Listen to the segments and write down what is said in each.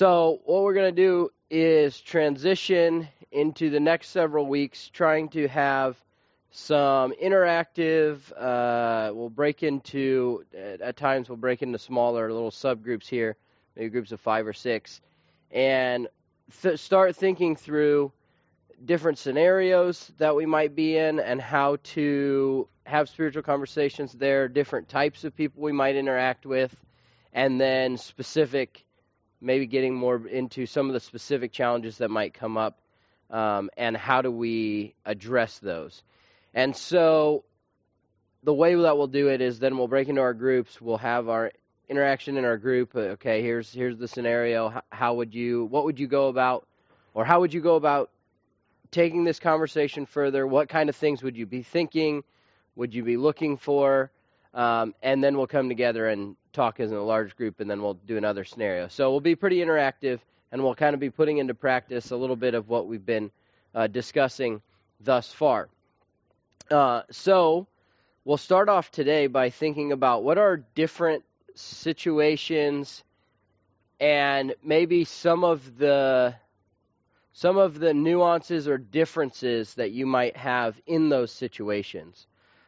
So what we're going to do is transition into the next several weeks trying to have some interactive, at times we'll break into smaller little subgroups here, maybe groups of 5 or 6, and start thinking through different scenarios that we might be in and how to have spiritual conversations there, different types of people we might interact with, and then maybe getting more into some of the specific challenges that might come up, and how do we address those. And so the way that we'll do it is then we'll break into our groups, we'll have our interaction in our group. Okay, here's the scenario. What would you go about, or how would you go about taking this conversation further? What kind of things would you be thinking? Would you be looking for? And then we'll come together and talk as a large group, and then we'll do another scenario. So we'll be pretty interactive, and we'll kind of be putting into practice a little bit of what we've been discussing thus far. So we'll start off today by thinking about what are different situations and maybe some of the nuances or differences that you might have in those situations.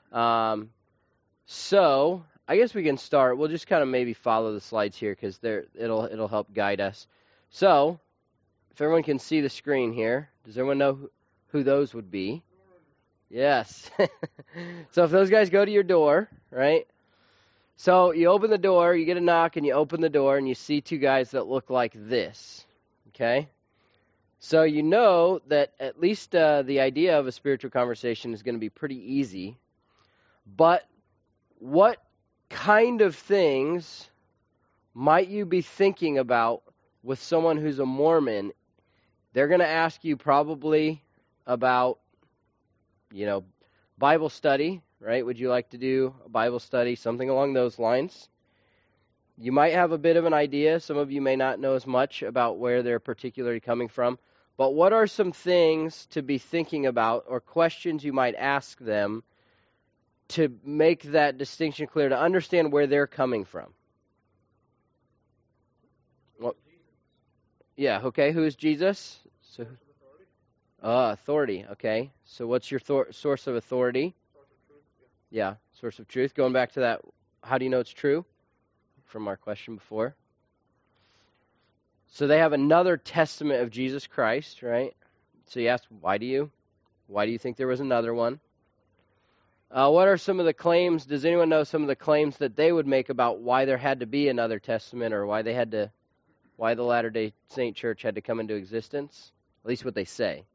So I guess we can start. We'll just kind of maybe follow the slides here because it'll help guide us. So if everyone can see the screen here, does everyone know who those would be? Yes. So if those guys go to your door, right? So you open the door, you get a knock, and you open the door, and you see two guys that look like this. Okay? So you know that at least the idea of a spiritual conversation is going to be pretty easy. But what kind of things might you be thinking about with someone who's a Mormon? They're going to ask you probably about, Bible study, right? Would you like to do a Bible study? Something along those lines. You might have a bit of an idea. Some of you may not know as much about where they're particularly coming from. But what are some things to be thinking about or questions you might ask them to make that distinction clear, to understand where they're coming from? Well, yeah, okay. Who is Jesus? So, authority, okay. So what's your source of authority? Source of truth, yeah, source of truth. Going back to that, how do you know it's true? From our question before. So they have another testament of Jesus Christ, right? So you ask, why do you think there was another one? What are some of the claims? Does anyone know some of the claims that they would make about why there had to be another testament, or why the Latter-day Saint Church had to come into existence? At least what they say.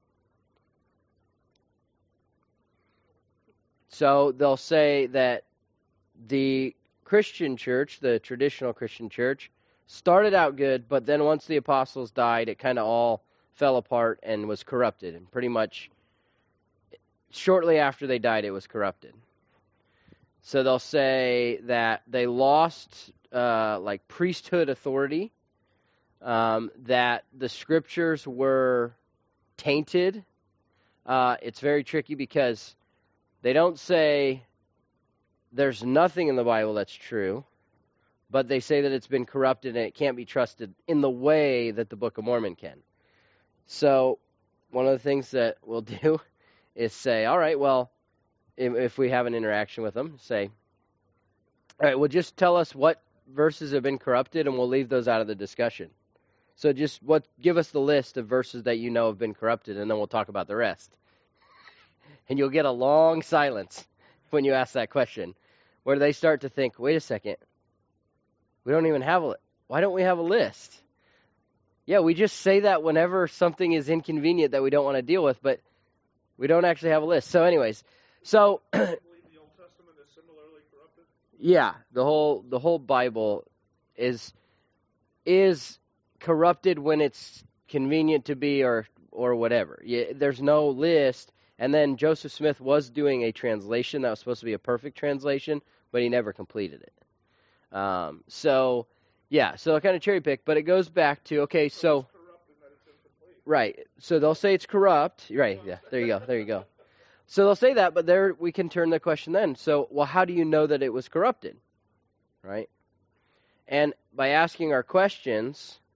So they'll say that the Christian church, the traditional Christian church, started out good, but then once the apostles died, it kind of all fell apart and was corrupted. And pretty much shortly after they died, it was corrupted. So they'll say that they lost priesthood authority, that the scriptures were tainted. It's very tricky because they don't say there's nothing in the Bible that's true, but they say that it's been corrupted and it can't be trusted in the way that the Book of Mormon can. So one of the things that we'll do is say, all right, well, if we have an interaction with them, say, all right, well, just tell us what verses have been corrupted, and we'll leave those out of the discussion. So just give us the list of verses that you know have been corrupted, and then we'll talk about the rest. And you'll get a long silence when you ask that question, where they start to think, wait a second, we don't even have why don't we have a list? Yeah, we just say that whenever something is inconvenient that we don't want to deal with, but we don't actually have a list. So anyways, Do you believe the Old Testament is similarly corrupted? Yeah, the whole Bible is corrupted when it's convenient to be or whatever. There's no list. And then Joseph Smith was doing a translation that was supposed to be a perfect translation, but he never completed it. So they'll kind of cherry pick, but it goes back to, okay, so it's corrupt in that it's incomplete. Right. So they'll say it's corrupt. Right. Yeah. There you go. So they'll say that, but there we can turn the question then. So, well, how do you know that it was corrupted? Right? And by asking our questions,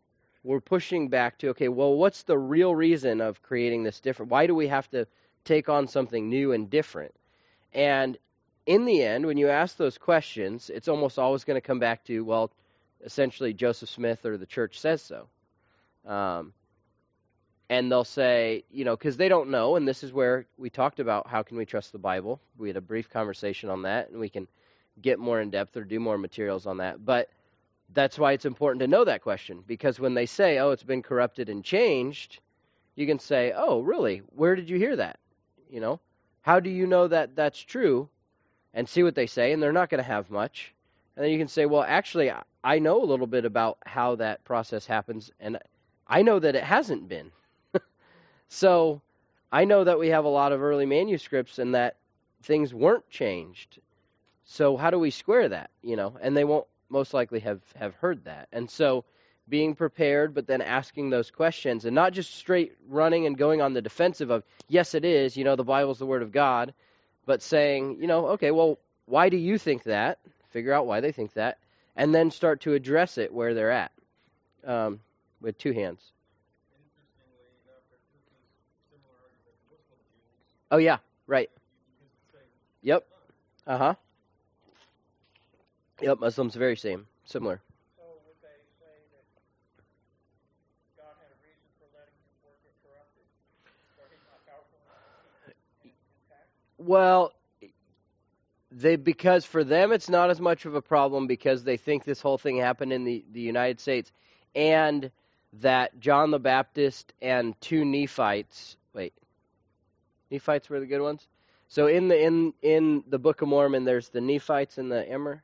we're pushing back to, okay, well, what's the real reason of creating this different? Why do we have to take on something new and different? And in the end, when you ask those questions, it's almost always going to come back to, well, essentially Joseph Smith or the church says so. And they'll say, because they don't know, and this is where we talked about how can we trust the Bible. We had a brief conversation on that, and we can get more in depth or do more materials on that. But that's why it's important to know that question, because when they say, oh, it's been corrupted and changed, you can say, oh, really? Where did you hear that? How do you know that that's true? And see what they say, and they're not going to have much. And then you can say, well, actually, I know a little bit about how that process happens, and I know that it hasn't been. So I know that we have a lot of early manuscripts and that things weren't changed. So how do we square that? And they won't most likely have heard that. And so being prepared, but then asking those questions and not just straight running and going on the defensive of, yes, it is, the Bible's the Word of God, but saying, okay, well, why do you think that? Figure out why they think that, and then start to address it where they're at with two hands. Oh, yeah, right. Yep. Uh-huh. Yep, Muslims very similar. So would they say that God had a reason for letting his word get corrupted? Or he's not powerful enough to keep it intact? Well, because for them it's not as much of a problem because they think this whole thing happened in the United States, and that John the Baptist and two Nephites were the good ones. So in the Book of Mormon, there's the Nephites and the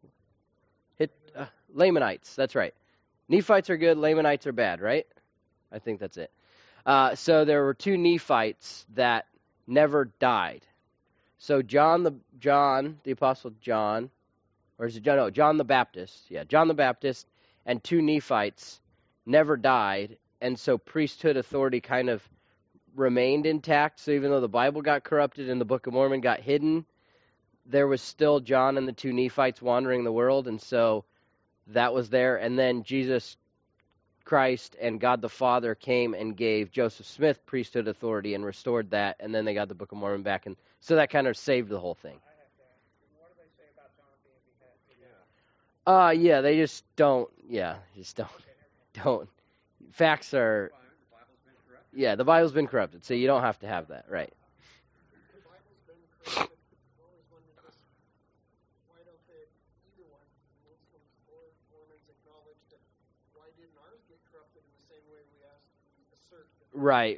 Lamanites. That's right. Nephites are good, Lamanites are bad, right? I think that's it. So there were two Nephites that never died. So John the Apostle John, or is it John? No, John the Baptist. Yeah, John the Baptist and two Nephites never died, and so priesthood authority kind of remained intact. So even though the Bible got corrupted and the Book of Mormon got hidden, there was still John and the two Nephites wandering the world, and so that was there. And then Jesus Christ and God the Father came and gave Joseph Smith priesthood authority and restored that, and then they got the Book of Mormon back, and so that kind of saved the whole thing. I have to ask you, what do they say about John being beheaded? Yeah, they just don't. Yeah, don't. Facts are. Yeah, the Bible's been corrupted, so you don't have to have that, right? The Bible's been corrupted. I always wondered this. Why don't they, either one, Muslims or Mormons, acknowledge that why didn't ours get corrupted in the same way we assert that? Right.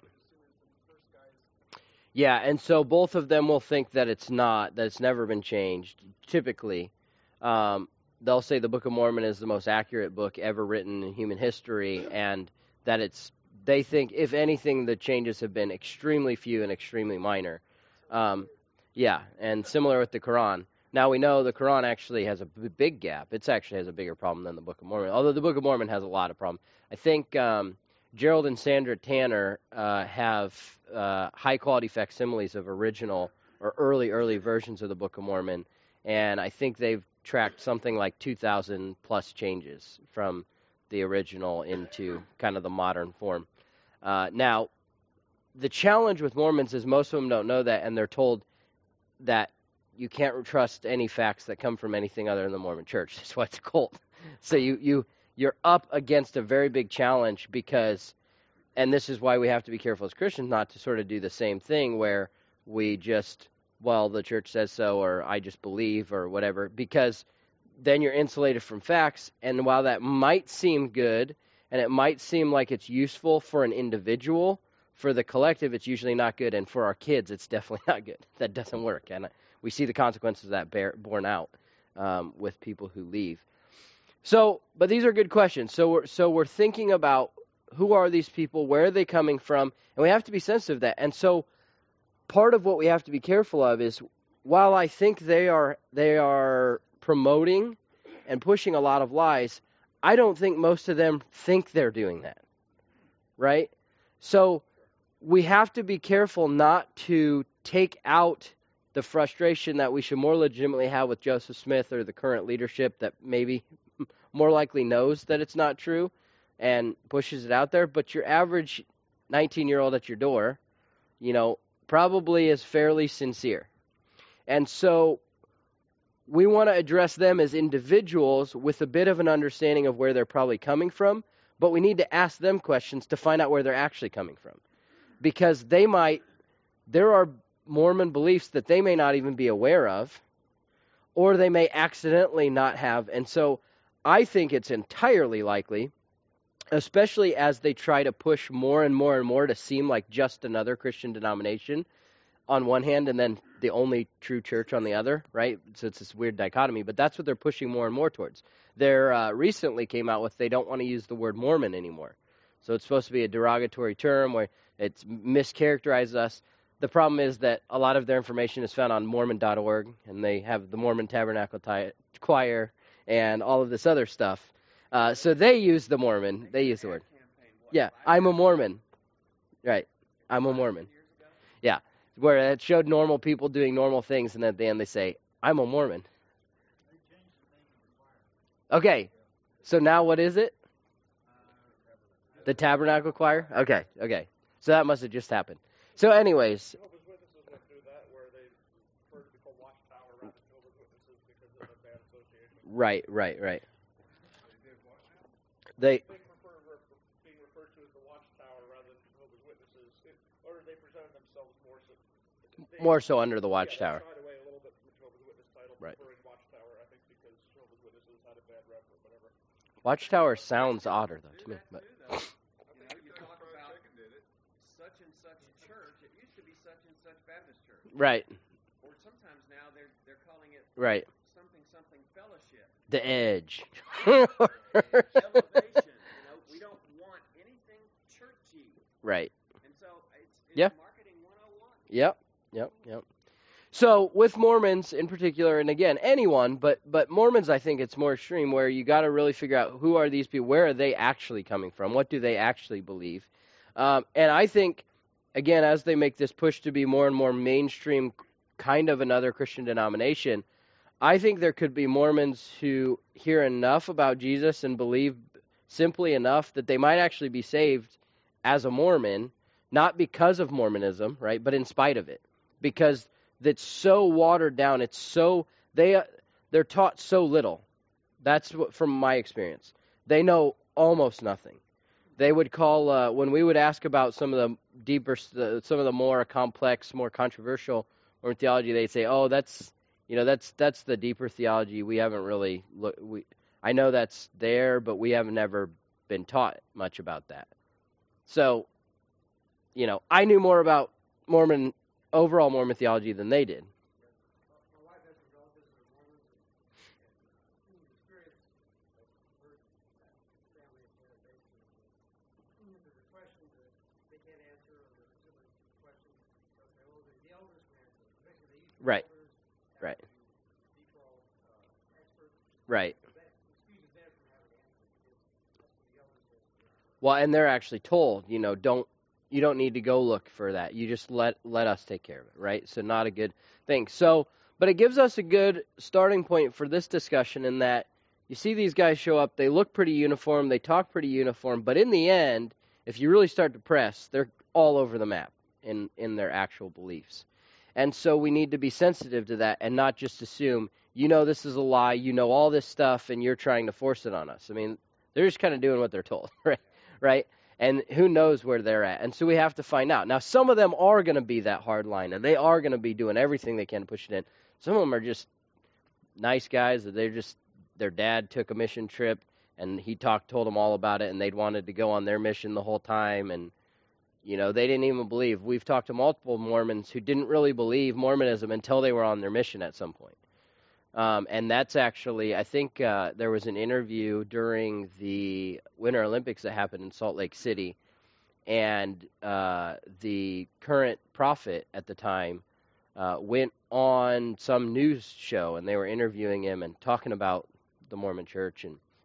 Yeah, and so both of them will think that it's not, that it's never been changed. Typically, they'll say the Book of Mormon is the most accurate book ever written in human history, and that they think, if anything, the changes have been extremely few and extremely minor. Yeah, and similar with the Quran. Now, we know the Quran actually has a big gap. It actually has a bigger problem than the Book of Mormon, although the Book of Mormon has a lot of problems. I think Gerald and Sandra Tanner have high-quality facsimiles of original or early versions of the Book of Mormon, and I think they've tracked something like 2,000-plus changes from the original into kind of the modern form. Now, the challenge with Mormons is most of them don't know that, and they're told that you can't trust any facts that come from anything other than the Mormon Church. That's why it's a cult. So you're up against a very big challenge because, and this is why we have to be careful as Christians not to sort of do the same thing where we just, well, the church says so, or I just believe, or whatever, because then you're insulated from facts, and while that might seem good, and it might seem like it's useful for an individual, for the collective, it's usually not good, and for our kids, it's definitely not good. That doesn't work, and we see the consequences of that borne out with people who leave. So, but these are good questions. So we're thinking about who are these people, where are they coming from, and we have to be sensitive to that. And so part of what we have to be careful of is, while I think they are promoting and pushing a lot of lies, I don't think most of them think they're doing that, right? So we have to be careful not to take out the frustration that we should more legitimately have with Joseph Smith or the current leadership that maybe more likely knows that it's not true, and pushes it out there, but your average 19-year-old at your door, probably is fairly sincere. And so we want to address them as individuals with a bit of an understanding of where they're probably coming from, but we need to ask them questions to find out where they're actually coming from. Because there are Mormon beliefs that they may not even be aware of, or they may accidentally not have. And so I think it's entirely likely, especially as they try to push more and more and more to seem like just another Christian denomination on one hand and then the only true church on the other, right? So it's this weird dichotomy, but that's what they're pushing more and more towards. They're recently came out with they don't want to use the word Mormon anymore. So it's supposed to be a derogatory term where it mischaracterizes us. The problem is that a lot of their information is found on Mormon.org, and they have the Mormon Tabernacle Choir and all of this other stuff. So they use the Mormon. They use the word. Yeah, I'm a Mormon. Right. I'm a Mormon. Yeah. Where it showed normal people doing normal things, and at the end they say, I'm a Mormon. Okay. So now what is it? The Tabernacle Choir? Okay. So that must have just happened. So anyways. Jehovah's Witnesses went through that where they prefer to be called Watchtower rather than Jehovah's Witnesses because of a bad association. Right. They prefer being referred to as the Watchtower rather than Jehovah's Witnesses, or they presented themselves more so under the Watchtower. They shied away a little bit from the Jehovah's Witness title, right. preferring Watchtower, I think, because Jehovah's Witnesses had a bad rep or whatever. Watchtower sounds odder, though, to me. But you talk about such and such church. It used to be such and such Baptist church. Right. Or sometimes now they're calling it right. something fellowship. The Edge. Elevation. We don't want anything churchy. Right. And so it's marketing 101. Yep. So with Mormons in particular, and again, anyone, but Mormons, I think it's more extreme where you got to really figure out who are these people, where are they actually coming from, what do they actually believe. And I think, again, as they make this push to be more and more mainstream, kind of another Christian denomination, I think there could be Mormons who hear enough about Jesus and believe simply enough that they might actually be saved as a Mormon, not because of Mormonism, right, but in spite of it. Because that's so watered down. It's so they're taught so little. That's what, from my experience. They know almost nothing. They would call when we would ask about some of the deeper, some of the more complex, more controversial Mormon theology. They'd say, "Oh, that's the deeper theology. We haven't really I know that's there, but we have never been taught much about that." So, I knew more about overall Mormon theology than they did. My wife has some relatives that are Mormons, and experience her family is kind of basically there's a question that they can't answer, or there's a similar question. They'll say, "Oh, the elders can answer." Basically, they use the right, elders right, default experts. Right. That excuses them from having an answer because that's what the elders do. Well, and they're actually told, you don't need to go look for that. You just let us take care of it, right? So not a good thing. So, but it gives us a good starting point for this discussion in that you see these guys show up, they look pretty uniform, they talk pretty uniform, but in the end, if you really start to press, they're all over the map in their actual beliefs. And so we need to be sensitive to that and not just assume, this is a lie, all this stuff, and you're trying to force it on us. I mean, they're just kind of doing what they're told, right? And who knows where they're at. And so we have to find out. Now, some of them are going to be that hard line, and they are going to be doing everything they can to push it in. Some of them are just nice guys. Their dad took a mission trip, and he told them all about it, and they'd wanted to go on their mission the whole time. And, they didn't even believe. We've talked to multiple Mormons who didn't really believe Mormonism until they were on their mission at some point. And that's actually, I think there was an interview during the Winter Olympics that happened in Salt Lake City, and the current prophet at the time went on some news show, and they were interviewing him and talking about the Mormon Church,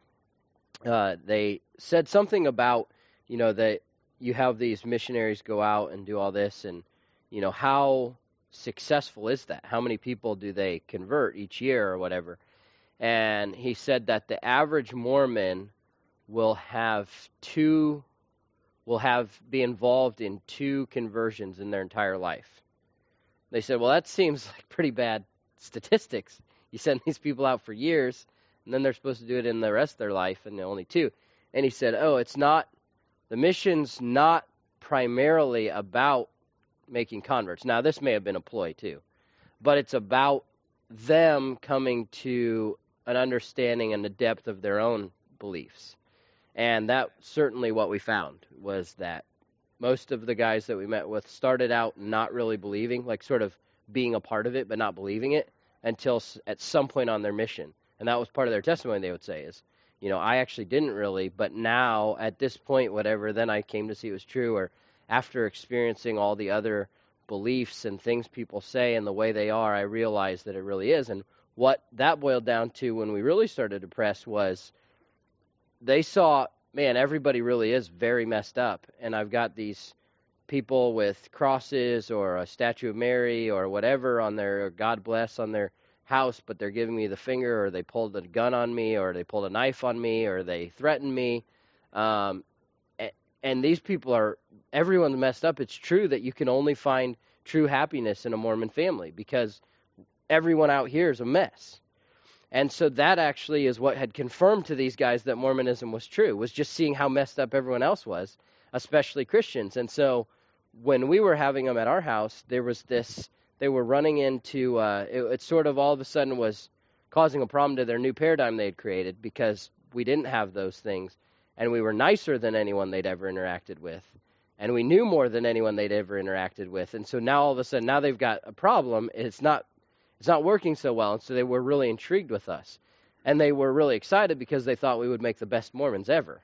and they said something about, that you have these missionaries go out and do all this, and, how successful is that? How many people do they convert each year or whatever? And he said that the average Mormon will be involved in 2 conversions in their entire life. They said, well, that seems like pretty bad statistics. You send these people out for years, and then they're supposed to do it in the rest of their life, and only 2. And he said, the mission's not primarily about making converts. Now, this may have been a ploy too, but it's about them coming to an understanding and the depth of their own beliefs. And that's certainly what we found, was that most of the guys that we met with started out not really believing, like sort of being a part of it, but not believing it until at some point on their mission. And that was part of their testimony, they would say, is, I actually didn't really, but now at this point, whatever, then I came to see it was true. Or after experiencing all the other beliefs and things people say and the way they are, I realized that it really is. And what that boiled down to when we really started to press was they saw, man, everybody really is very messed up. And I've got these people with crosses or a statue of Mary or whatever on their God bless on their house, but they're giving me the finger, or they pulled a gun on me, or they pulled a knife on me, or they threatened me. And these people everyone's messed up. It's true that you can only find true happiness in a Mormon family because everyone out here is a mess. And so that actually is what had confirmed to these guys that Mormonism was true, was just seeing how messed up everyone else was, especially Christians. And so when we were having them at our house, there was this, they were running into, it sort of all of a sudden was causing a problem to their new paradigm they had created because we didn't have those things. And we were nicer than anyone they'd ever interacted with. And we knew more than anyone they'd ever interacted with. And so now all of a sudden, now they've got a problem. It's not working so well. And so they were really intrigued with us. And they were really excited because they thought we would make the best Mormons ever.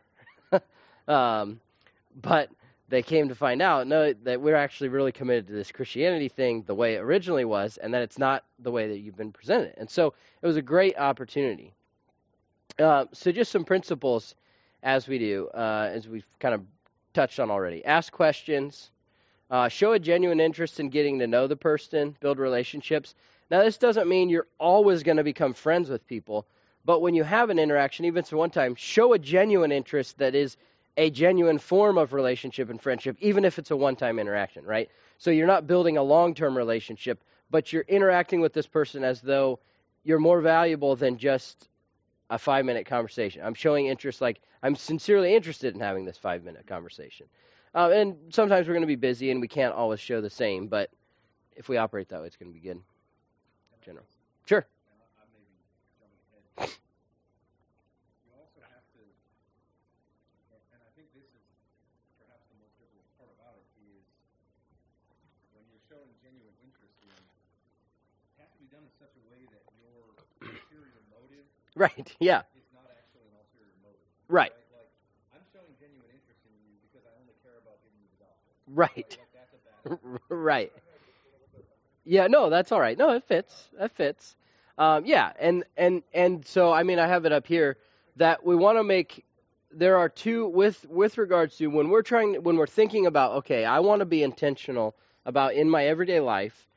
But they came to find out, no, that we're actually really committed to this Christianity thing the way it originally was, and that it's not the way that you've been presented. And so it was a great opportunity. So just some principles as we do, as we've kind of touched on already. Ask questions. Show a genuine interest in getting to know the person. Build relationships. Now, this doesn't mean you're always going to become friends with people, but when you have an interaction, even for one time, show a genuine interest that is a genuine form of relationship and friendship, even if it's a one-time interaction, right? So you're not building a long-term relationship, but you're interacting with this person as though you're more valuable than just a 5-minute conversation. I'm showing interest, like I'm sincerely interested in having this 5-minute conversation. And sometimes we're going to be busy and we can't always show the same, but if we operate that way, it's going to be good. General. Sure. I may be jumping ahead. You also have to, and I think this is perhaps the most difficult part about it, is when you're showing genuine interest in, it has to be done in such a way that your ulterior motive Right, yeah. is not actually an ulterior motive. Right. Like, I'm showing genuine interest in you because I only care about giving you the gospel. Right. Like, that's a bad Right. Yeah, no, that's all right. No, it fits. That fits. Yeah, and so, I mean, I have it up here that we want to make, there are 2, with regards to when we're thinking about, okay, I want to be intentional about in my everyday life,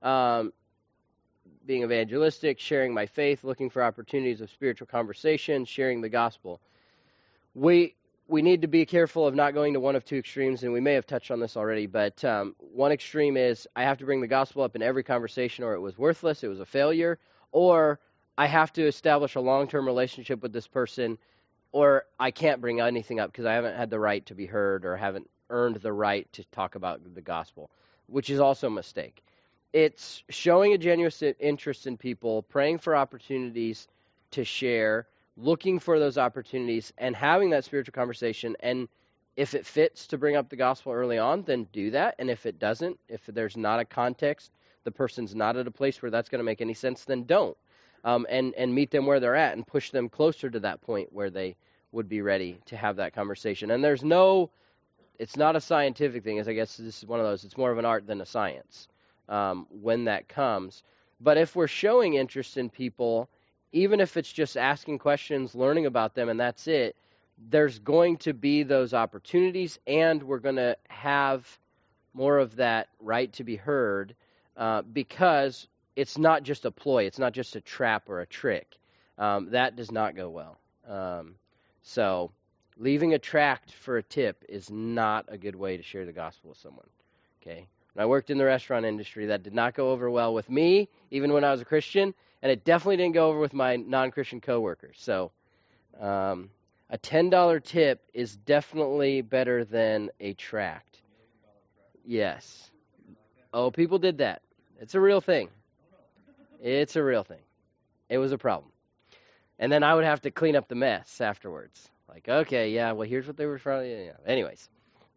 being evangelistic, sharing my faith, looking for opportunities of spiritual conversation, sharing the gospel. We need to be careful of not going to one of 2 extremes, and we may have touched on this already, but one extreme is I have to bring the gospel up in every conversation or it was worthless, it was a failure, or I have to establish a long-term relationship with this person, or I can't bring anything up because I haven't had the right to be heard or haven't earned the right to talk about the gospel, which is also a mistake. It's showing a genuine interest in people, praying for opportunities to share, looking for those opportunities and having that spiritual conversation. And if it fits to bring up the gospel early on, then do that. And if it doesn't, if there's not a context, the person's not at a place where that's going to make any sense, then don't. And meet them where they're at and push them closer to that point where they would be ready to have that conversation. And it's not a scientific thing, as I guess this is one of those, it's more of an art than a science when that comes. But if we're showing interest in people, even if it's just asking questions, learning about them, and that's it, there's going to be those opportunities, and we're going to have more of that right to be heard because it's not just a ploy. It's not just a trap or a trick. That does not go well. So Leaving a tract for a tip is not a good way to share the gospel with someone. Okay? When I worked in the restaurant industry, that did not go over well with me, even when I was a Christian, and it definitely didn't go over with my non-Christian coworkers. So, a $10 tip is definitely better than a tract. Yes. Oh, people did that. It's a real thing. It's a real thing. It was a problem. And then I would have to clean up the mess afterwards. Like, okay, yeah, well, here's what they were trying to. Yeah. Anyways.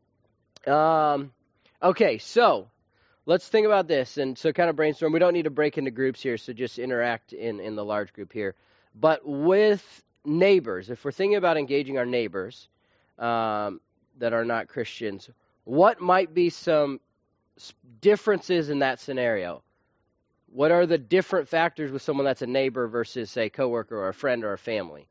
Okay, so let's think about this. And so kind of brainstorm. We don't need to break into groups here, so just interact in the large group here. But with neighbors, if we're thinking about engaging our neighbors that are not Christians, what might be some differences in that scenario? What are the different factors with someone that's a neighbor versus, say, a coworker or a friend or a family?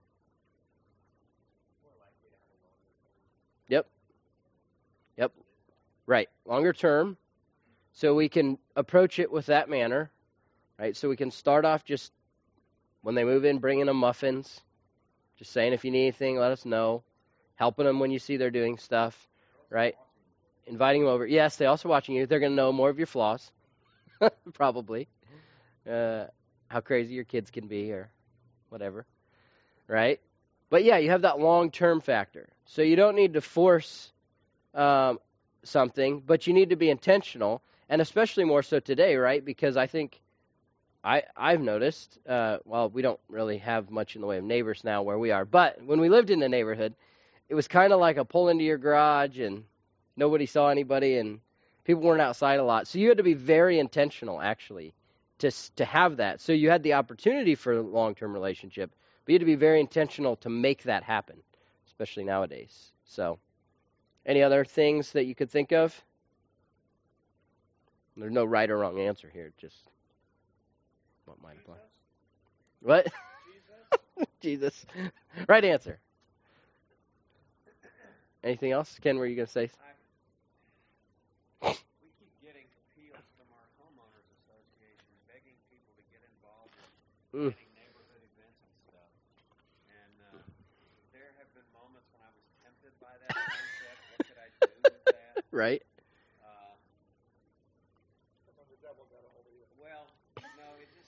Yep. Right. Longer term. So we can approach it with that manner, right? So we can start off just when they move in, bringing them muffins, just saying if you need anything, let us know, helping them when you see they're doing stuff, right? Inviting them over. Yes, they're also watching you. They're going to know more of your flaws, probably, how crazy your kids can be or whatever, right? But yeah, you have that long-term factor. So you don't need to force something, but you need to be intentional, and especially more so today, right? Because I think I've noticed, well, we don't really have much in the way of neighbors now where we are, but when we lived in the neighborhood, it was kind of like a pull into your garage and nobody saw anybody and people weren't outside a lot. So you had to be very intentional, actually, to have that. So you had the opportunity for a long-term relationship, but you had to be very intentional to make that happen, especially nowadays. So any other things that you could think of? There's no right or wrong answer here, just what might apply. What? Jesus. Right answer. Anything else? Ken, were you going to say? We keep getting appeals from our homeowners association begging people to get involved in planning neighborhood events and stuff. And there have been moments when I was tempted by that concept. What could I do with that? Right. Well, no, it just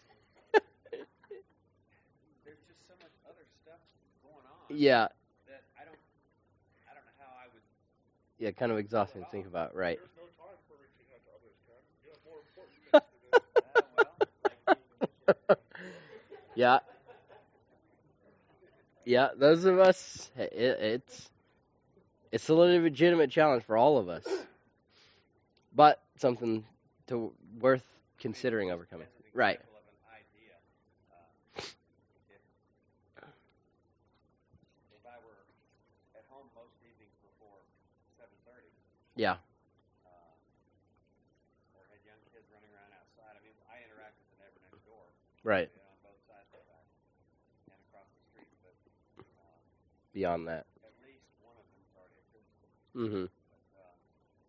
there's just so much other stuff going on. Yeah. That I don't know how I would. Yeah, kind of exhausting to think about, right? There's no time for reaching out to others, Ken. You have more important things to do. Yeah. Yeah, those of us, it's a legitimate challenge for all of us, but something worth considering overcoming. Right. Of an idea. If I were at home most evenings before 7:30, Yeah. or had young kids running around outside, I mean, I interact with the neighbor next door. Right. On both sides of that and across the street, but Beyond that. at least one of them is already a Christian. Mm-hmm. But,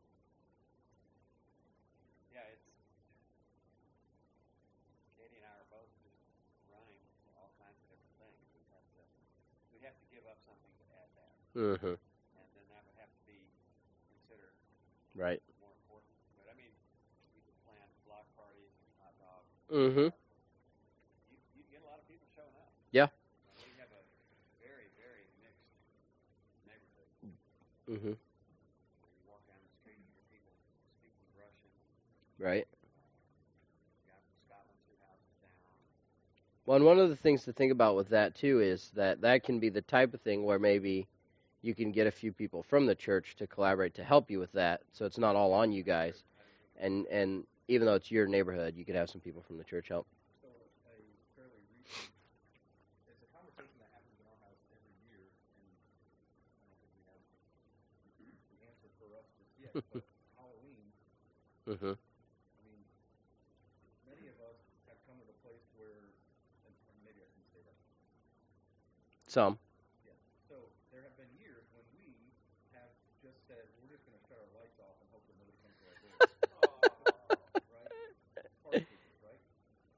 yeah, it's Katie and I are both just running all kinds of different things. We have to give up something to add that, Mm-hmm. and then that would have to be considered Right. more important. But I mean, you could plan block parties and hot dogs. Mm-hmm. You get a lot of people showing up. Yeah. We have a very, very mixed neighborhood. Mm-hmm. You walk down the street and hear people speaking Russian. Right. Got from Scotland 2 houses down. Well, and one of the things to think about with that, too, is that can be the type of thing where maybe you can get a few people from the church to collaborate to help you with that, so it's not all on you guys. And even though it's your neighborhood, you could have some people from the church help. So a fairly recent, it's a conversation that happens in our house every year, and I don't think we have the answer for us just yet, but Halloween, Mm-hmm. I mean, many of us have come to the place where, and maybe I shouldn't say that. Some. Yeah. So there have been years when we have just said, we're just going to shut our lights off and hope that nobody comes to our door. Right? Partially, right?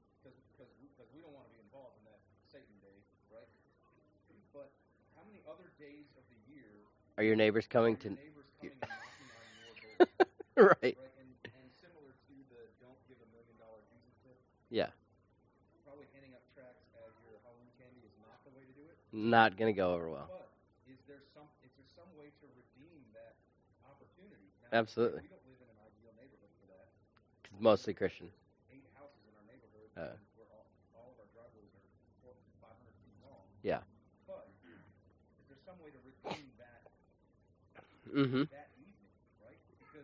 Because we don't want to be involved in that Satan day, right? But how many other days of the year Are your neighbors coming are your to? neighbors coming and knocking on your door? Right. Right? And similar to the don't give $1 million Jesus tip, Yeah. probably handing out tracts as your Halloween candy is not the way to do it. Not gonna go over well. But is there some way to redeem that opportunity? Now, Absolutely. we don't live in an ideal neighborhood for that. It's mostly Christian. There's 8 houses in our neighborhood, Uh. and where all of our driveways are 500 feet long. Yeah. But is there some way to redeem that Mm-hmm. that evening, right? Because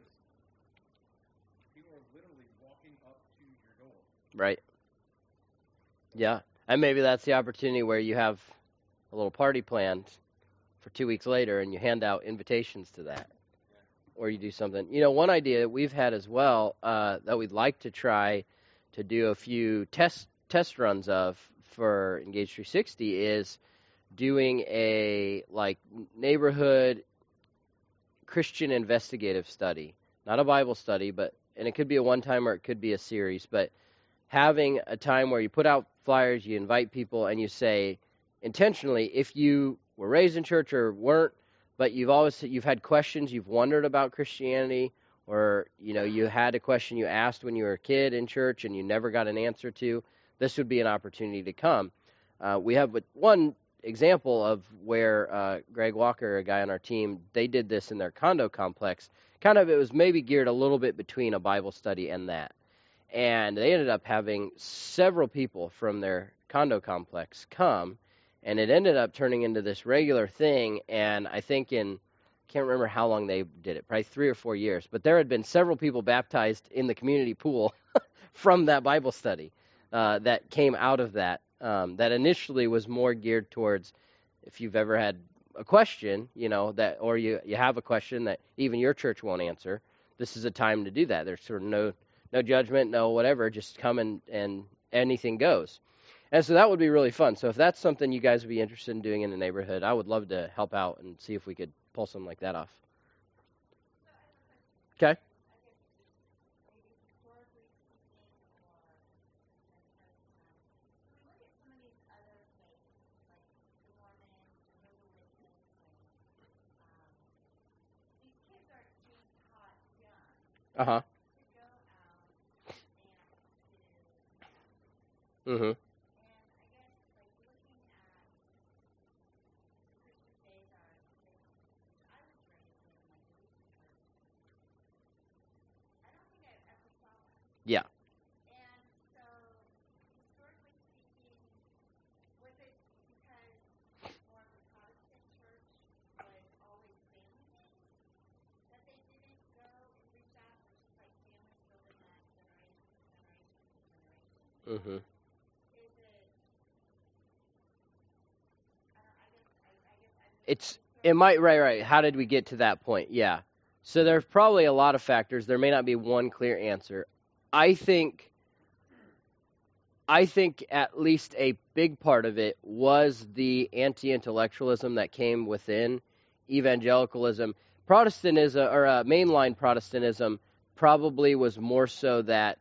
people are literally walking up to your door. Right. Yeah. And maybe that's the opportunity where you have a little party planned for 2 weeks later and you hand out invitations to that. Or you do something. You know, one idea that we've had as well that we'd like to try to do a few test runs of for Engage 360 is doing a like neighborhood Christian investigative study. Not a Bible study, and it could be a one-time or it could be a series, but having a time where you put out flyers, you invite people, and you say intentionally, if you were raised in church or weren't, but you've had questions, you've wondered about Christianity, or you had a question you asked when you were a kid in church and you never got an answer to, this would be an opportunity to come. We have one example of where Greg Walker, a guy on our team, they did this in their condo complex. It was maybe geared a little bit between a Bible study and that. And they ended up having several people from their condo complex come, and it ended up turning into this regular thing. And I think can't remember how long they did it, probably 3 or 4 years. But there had been several people baptized in the community pool from that Bible study that came out of that. That initially was more geared towards if you've ever had a question, that, or you have a question that even your church won't answer. This is a time to do that. There's sort of no judgment, no whatever. Just come and anything goes. And so that would be really fun. So if that's something you guys would be interested in doing in the neighborhood, I would love to help out and see if we could pull something like that off. Okay. Uh-huh. Mm-hmm. Yeah. Mm-hmm. It might, right. How did we get to that point? Yeah. So there's probably a lot of factors. There may not be one clear answer. I think at least a big part of it was the anti-intellectualism that came within evangelicalism. Protestantism, or mainline Protestantism, probably was more so that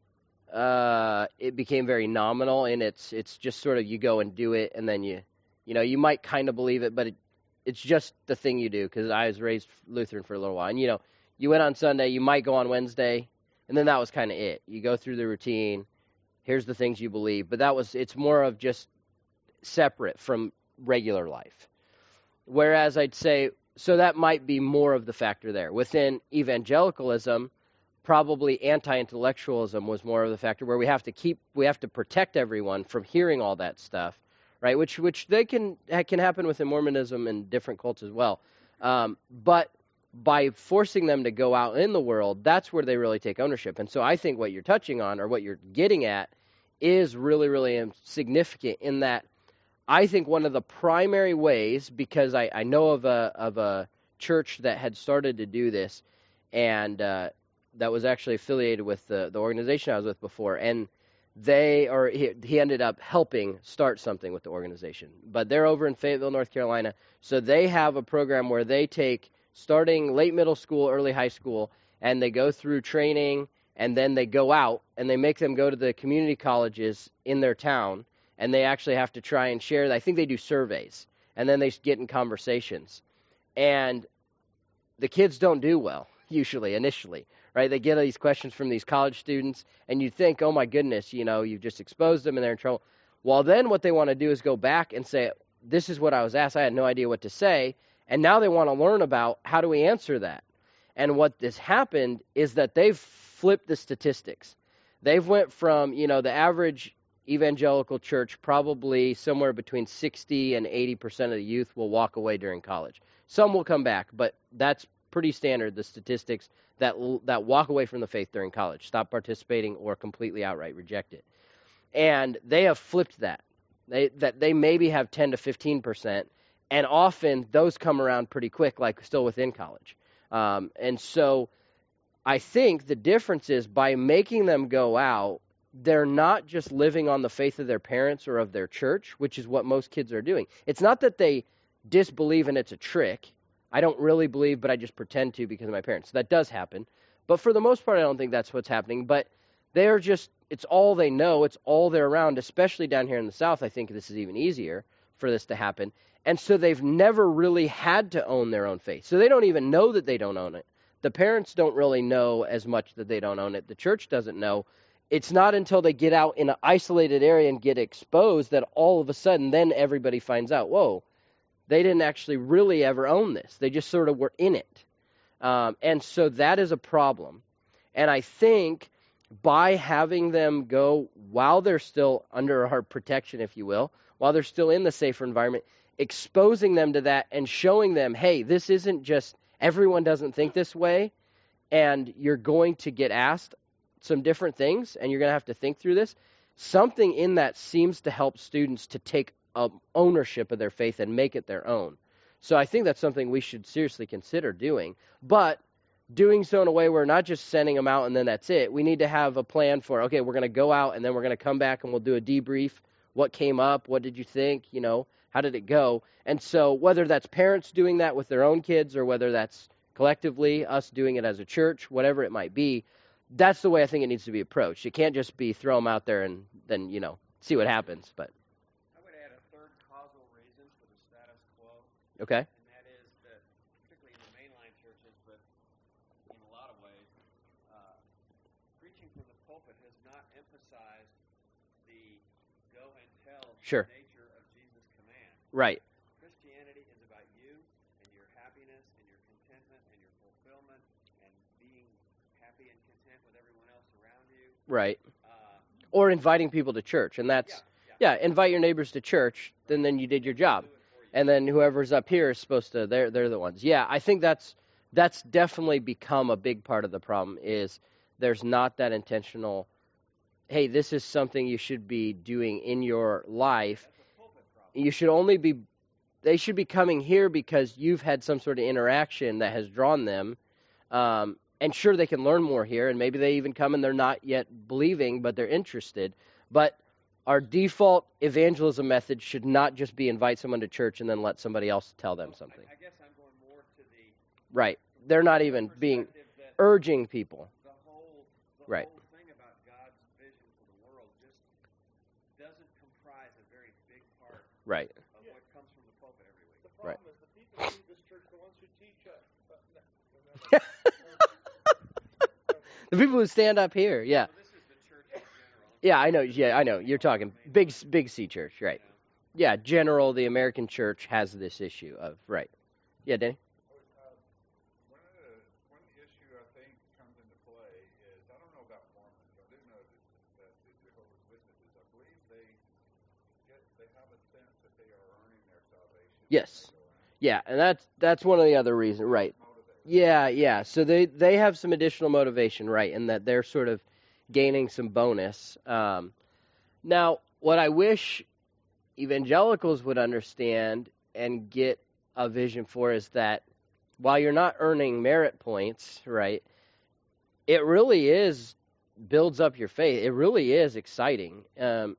it became very nominal, and it's just sort of you go and do it, and then you might kind of believe it, but it's just the thing you do, because I was raised Lutheran for a little while. And, you went on Sunday, you might go on Wednesday, and then that was kind of it. You go through the routine, here's the things you believe. But it's more of just separate from regular life. Whereas I'd say, so that might be more of the factor there. Within evangelicalism, probably anti-intellectualism was more of the factor, where we have to protect everyone from hearing all that stuff. Right, which they can happen within Mormonism and different cults as well. But by forcing them to go out in the world, that's where they really take ownership. And so I think what you're touching on, or what you're getting at, is really, really significant in that I think one of the primary ways, because I know of a church that had started to do this, and that was actually affiliated with the organization I was with before, and he ended up helping start something with the organization. But they're over in Fayetteville, North Carolina, so they have a program where they take, starting late middle school, early high school, and they go through training, and then they go out, and they make them go to the community colleges in their town, and they actually have to try and share. I think they do surveys, and then they get in conversations. And the kids don't do well, usually, initially, right? They get these questions from these college students, and you think, oh my goodness, you've just exposed them and they're in trouble. Well, then what they want to do is go back and say, this is what I was asked. I had no idea what to say. And now they want to learn about how do we answer that. And what has happened is that they've flipped the statistics. They've went from, the average evangelical church, probably somewhere between 60 and 80% of the youth will walk away during college. Some will come back, but that's pretty standard, the statistics that walk away from the faith during college, stop participating or completely outright reject it. And they have flipped that. They maybe have 10 to 15%, and often those come around pretty quick, like still within college. And so I think the difference is by making them go out, they're not just living on the faith of their parents or of their church, which is what most kids are doing. It's not that they disbelieve and it's a trick. I don't really believe, but I just pretend to because of my parents. That does happen. But for the most part, I don't think that's what's happening. But they're just, it's all they know. It's all they're around, especially down here in the South. I think this is even easier for this to happen. And so they've never really had to own their own faith. So they don't even know that they don't own it. The parents don't really know as much that they don't own it. The church doesn't know. It's not until they get out in an isolated area and get exposed that all of a sudden then everybody finds out, whoa, they didn't actually really ever own this. They just sort of were in it. And so that is a problem. And I think by having them go while they're still under our protection, if you will, while they're still in the safer environment, exposing them to that and showing them, hey, this isn't just everyone doesn't think this way, and you're going to get asked some different things, and you're going to have to think through this. Something in that seems to help students to take ownership of their faith and make it their own. So I think that's something we should seriously consider doing, but doing so in a way where not just sending them out and then that's it. We need to have a plan for, okay, we're going to go out and then we're going to come back and we'll do a debrief. What came up? What did you think? How did it go? And so whether that's parents doing that with their own kids or whether that's collectively us doing it as a church, whatever it might be, that's the way I think it needs to be approached. It can't just be throw them out there and then, see what happens. But I would add a third causal reason for the status quo. Okay. And that is that, particularly in the mainline churches, but in a lot of ways, preaching from the pulpit has not emphasized the go and tell Sure. nature of Jesus' command. Right. Christianity is about you and your happiness and your contentment and your fulfillment and being happy and content with everyone else around you. Right. Or inviting people to church, and that's invite your neighbors to church. Then you did your job, and then whoever's up here is supposed to. They're the ones. Yeah, I think that's definitely become a big part of the problem. Is there's not that intentional. Hey, this is something you should be doing in your life. You should only be. They should be coming here because you've had some sort of interaction that has drawn them. And sure, they can learn more here, and maybe they even come and they're not yet believing, but they're interested. But our default evangelism method should not just be invite someone to church and then let somebody else tell them something. I guess I'm going more to the right. They're not even being urging people. The whole right. whole thing about God's vision for the world just doesn't comprise a very big part right. of what comes from the pulpit every week. The problem is the people who lead this church, the ones who teach us. The people who stand up here, yeah. So this is the church in general. Yeah, I know. Yeah, I know. You're talking big C church, right? Yeah, general. The American church has this issue of right. Yeah, Danny. One issue I think comes into play is I don't know about Mormons, but I do know that the Jehovah's Witnesses, I believe they have a sense that they are earning their salvation. Yes. Yeah, and that's one of the other reasons, right? Yeah. So they have some additional motivation, right, in that they're sort of gaining some bonus. Now, what I wish evangelicals would understand and get a vision for is that while you're not earning merit points, right, it really builds up your faith. It really is exciting. And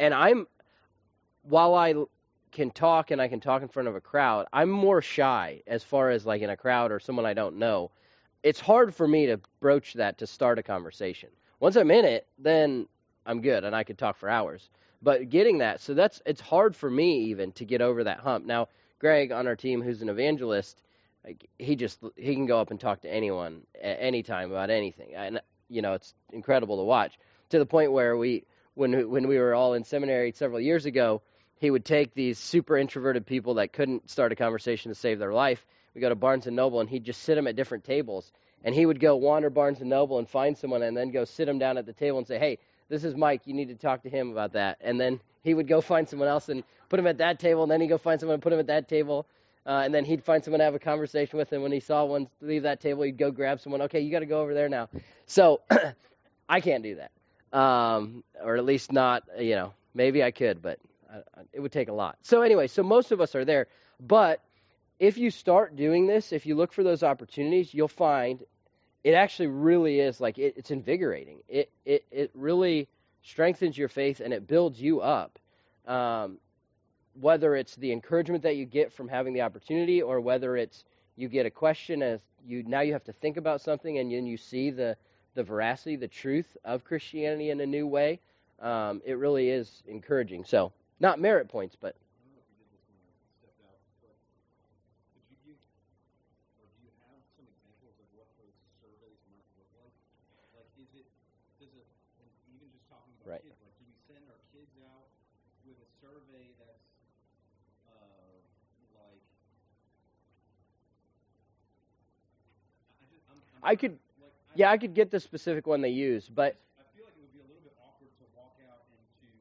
while I can talk and I can talk in front of a crowd, I'm more shy as far as like in a crowd or someone I don't know. It's hard for me to broach that to start a conversation. Once I'm in it, then I'm good, and I could talk for hours. But getting that, so it's hard for me even to get over that hump. Now, Greg on our team, who's an evangelist, like, he can go up and talk to anyone at any time about anything, and it's incredible to watch. To the point where when we were all in seminary several years ago, he would take these super introverted people that couldn't start a conversation to save their life. We go to Barnes and Noble, and he'd just sit them at different tables, and he would go wander Barnes and Noble and find someone, and then go sit them down at the table and say, "Hey, this is Mike. You need to talk to him about that." And then he would go find someone else and put him at that table, and then he'd go find someone and put him at that table. And then he'd find someone to have a conversation with, and when he saw one leave that table, he'd go grab someone. Okay, you got to go over there now. So I can't do that, or at least not. Maybe I could, but it would take a lot. So anyway, so most of us are there. But if you start doing this, if you look for those opportunities, you'll find it actually really is like it's invigorating. It really strengthens your faith, and it builds you up. Whether it's the encouragement that you get from having the opportunity, or whether it's you get a question as you have to think about something, and then you see the veracity, the truth of Christianity in a new way, it really is encouraging. So, not merit points, but right. Like, do we send our kids out with a survey that's like? I could get the specific one they use, but I feel like it would be a little bit awkward to walk out into.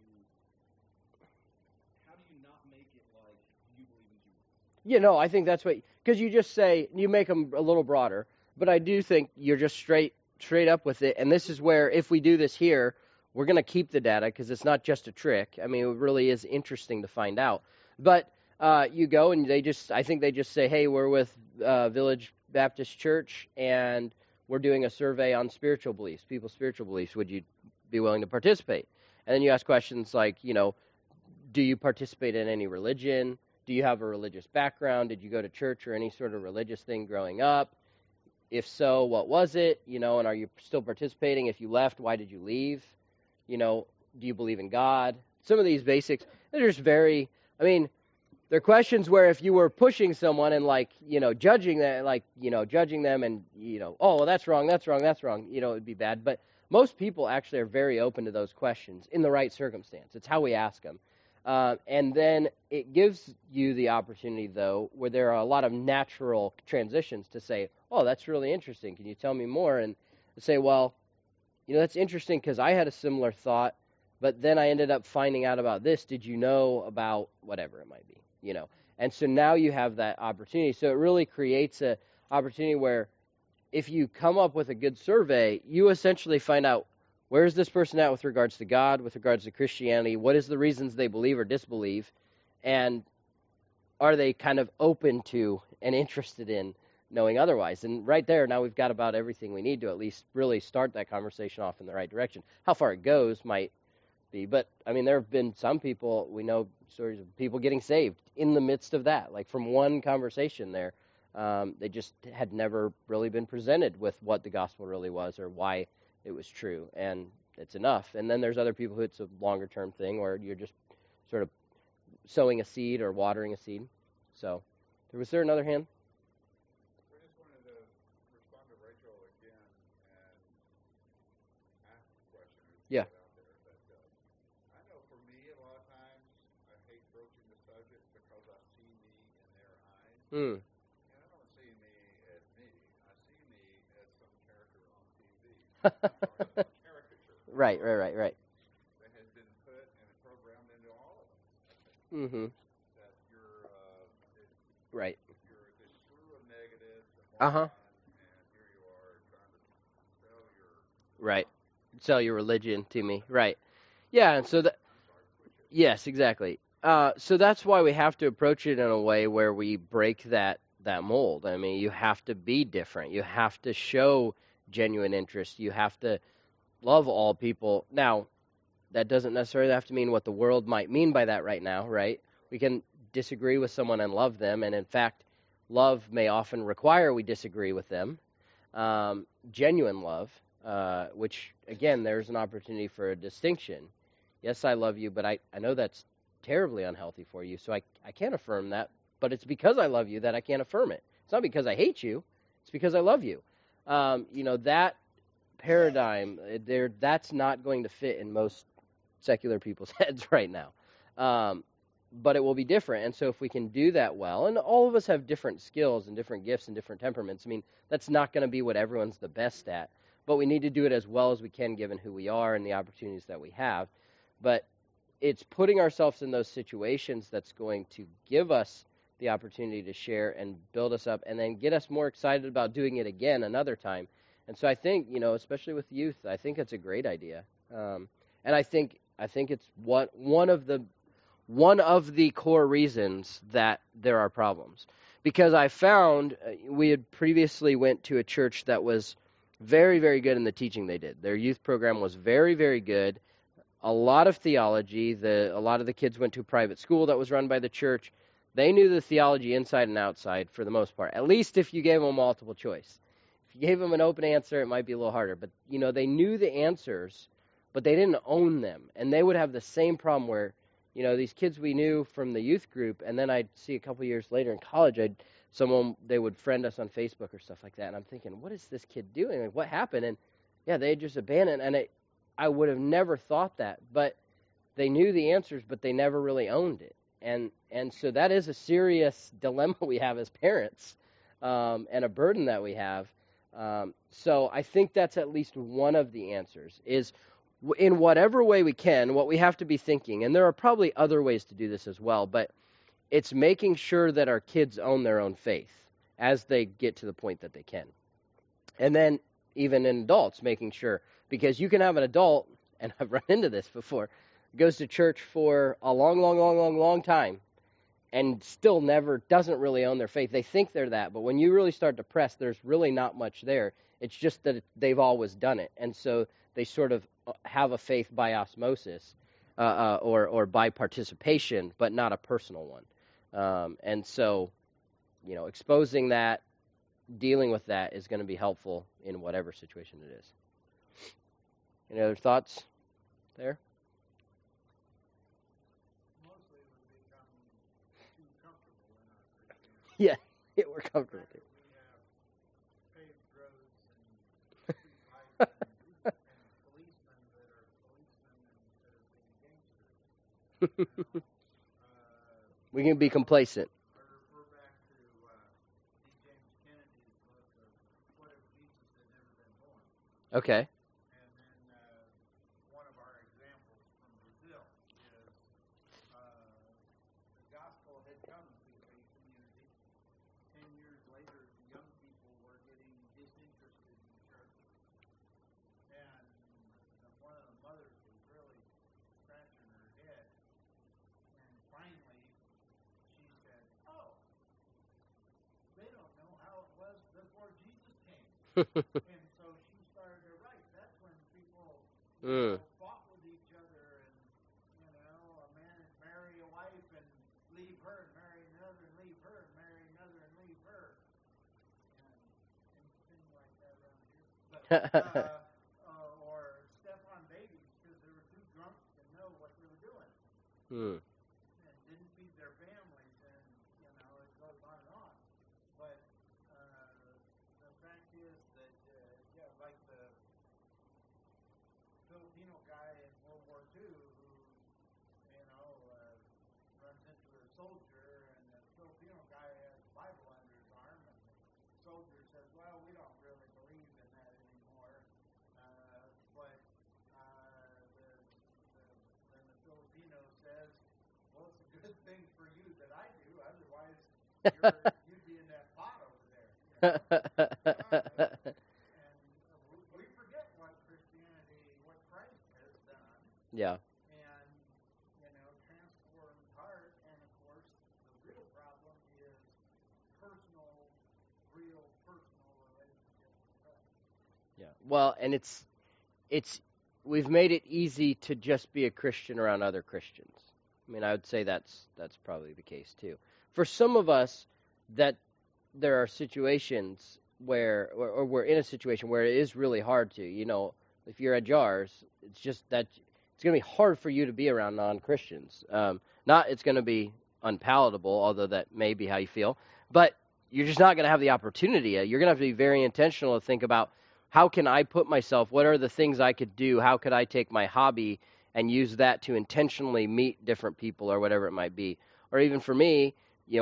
How do you not make it like you believe in Jesus? I think that's because you just say you make them a little broader, but I do think you're just straight up with it, and this is where if we do this here, we're going to keep the data because it's not just a trick. I mean, it really is interesting to find out. But you go and I think they just say, hey, we're with Village Baptist Church, and we're doing a survey on spiritual beliefs, people's spiritual beliefs. Would you be willing to participate? And then you ask questions like, do you participate in any religion? Do you have a religious background? Did you go to church or any sort of religious thing growing up? If so, what was it? And are you still participating? If you left, why did you leave? Do you believe in God? Some of these basics, they're just they're questions where if you were pushing someone and judging them and, oh, well, that's wrong, it would be bad. But most people actually are very open to those questions in the right circumstance. It's how we ask them. And then it gives you the opportunity, though, where there are a lot of natural transitions to say, oh, that's really interesting. Can you tell me more? And say, well, that's interesting because I had a similar thought, but then I ended up finding out about this. Did you know about whatever it might be? And so now you have that opportunity. So it really creates an opportunity where if you come up with a good survey, you essentially find out where is this person at with regards to God, with regards to Christianity, what is the reasons they believe or disbelieve, and are they kind of open to and interested in knowing otherwise. And right there, now we've got about everything we need to at least really start that conversation off in the right direction. How far it goes might be, but there have been some people, we know stories of people getting saved in the midst of that, like from one conversation there. They just had never really been presented with what the gospel really was or why it was true, and it's enough. And then there's other people who it's a longer term thing where you're just sort of sowing a seed or watering a seed. So, was there another hand? Yeah. I know for me, a lot of times, I hate broaching the subject because I see me in their eyes. And I don't see me as me. I see me as some character on TV. Some caricature. Right. That has been put and programmed into all of us. That you're, right. You're this slew of negatives and and here you are trying to sell your... Right. Sell your religion to me, right? Yeah, and so yes, exactly. So that's why we have to approach it in a way where we break that mold. You have to be different. You have to show genuine interest. You have to love all people. Now, that doesn't necessarily have to mean what the world might mean by that right now, right? We can disagree with someone and love them, and in fact, love may often require we disagree with them. Genuine love. which, again, there's an opportunity for a distinction. Yes, I love you, but I know that's terribly unhealthy for you, so I can't affirm that, but it's because I love you that I can't affirm it. It's not because I hate you. It's because I love you. That paradigm, that's not going to fit in most secular people's heads right now. But it will be different. And so if we can do that well, and all of us have different skills and different gifts and different temperaments, I mean, that's not going to be what everyone's the best at. But we need to do it as well as we can given who we are and the opportunities that we have. But it's putting ourselves in those situations that's going to give us the opportunity to share and build us up and then get us more excited about doing it again another time. And so I think, especially with youth, I think it's a great idea. And I think it's one of the core reasons that there are problems. Because I found we had previously went to a church that was very, very good in the teaching they did. Their youth program was very, very good. A lot of theology. A lot of the kids went to a private school that was run by the church. They knew the theology inside and outside for the most part, at least if you gave them multiple choice. If you gave them an open answer, it might be a little harder. But, they knew the answers, but they didn't own them. And they would have the same problem where, these kids we knew from the youth group, and then I'd see a couple years later in college, they would friend us on Facebook or stuff like that, and I'm thinking, what is this kid doing? Like, what happened? And, yeah, they had just abandoned, and I would have never thought that. But they knew the answers, but they never really owned it. And so that is a serious dilemma we have as parents, and a burden that we have. So I think that's at least one of the answers, is in whatever way we can, what we have to be thinking, and there are probably other ways to do this as well, but it's making sure that our kids own their own faith as they get to the point that they can. And then even in adults, making sure, because you can have an adult, and I've run into this before, goes to church for a long time and still never doesn't really own their faith. They think they're that, but when you really start to press, there's really not much there. It's just that they've always done it. And so they sort of have a faith by osmosis or by participation, but not a personal one. And so, exposing that, dealing with that is going to be helpful in whatever situation it is. Any other thoughts there? Mostly we become too comfortable in our Christianity. Yeah, we're comfortable. We have paved roads and street lights and policemen that are policemen instead of being gangsters. We can be complacent. I refer back to D. James Kennedy's book of What If Jesus Had Never Been Born? Okay. And then one of our examples from Brazil is the gospel had come to a community. 10 years later, the young people were getting disinterested in the church. And one of the mothers was really scratching her head. And finally, she said, "Oh, they don't know how it was before Jesus came." And so she started to write. That's when people fought with each other, and a man would marry a wife and leave her, and marry another and leave her, and marry another and leave her, and things like that around here. But or step on babies because they were too drunk to know what they were doing. And didn't feed their families, and it goes on and on. But the fact is that like the Filipino guy in World War II who runs into a soldier, and the Filipino guy has a Bible under his arm, and the soldier says, "Well, we don't really believe in that anymore." But then the Filipino says, "Well, it's a good thing for you that I do. Otherwise, you'd be in that pot over there." And we forget what Christ has done. Yeah. And transformed heart. And of course, the real problem is real personal relationship with Christ. Yeah. Well, and it's we've made it easy to just be a Christian around other Christians. I mean, I would say that's probably the case too. For some of us, that there are situations or we're in a situation where it is really hard to, if you're at JARS, it's just that it's going to be hard for you to be around non-Christians. Not it's going to be unpalatable, although that may be how you feel, but you're just not going to have the opportunity. You're going to have to be very intentional to think about, how can I put myself, what are the things I could do, how could I take my hobby and use that to intentionally meet different people or whatever it might be. Or even for me,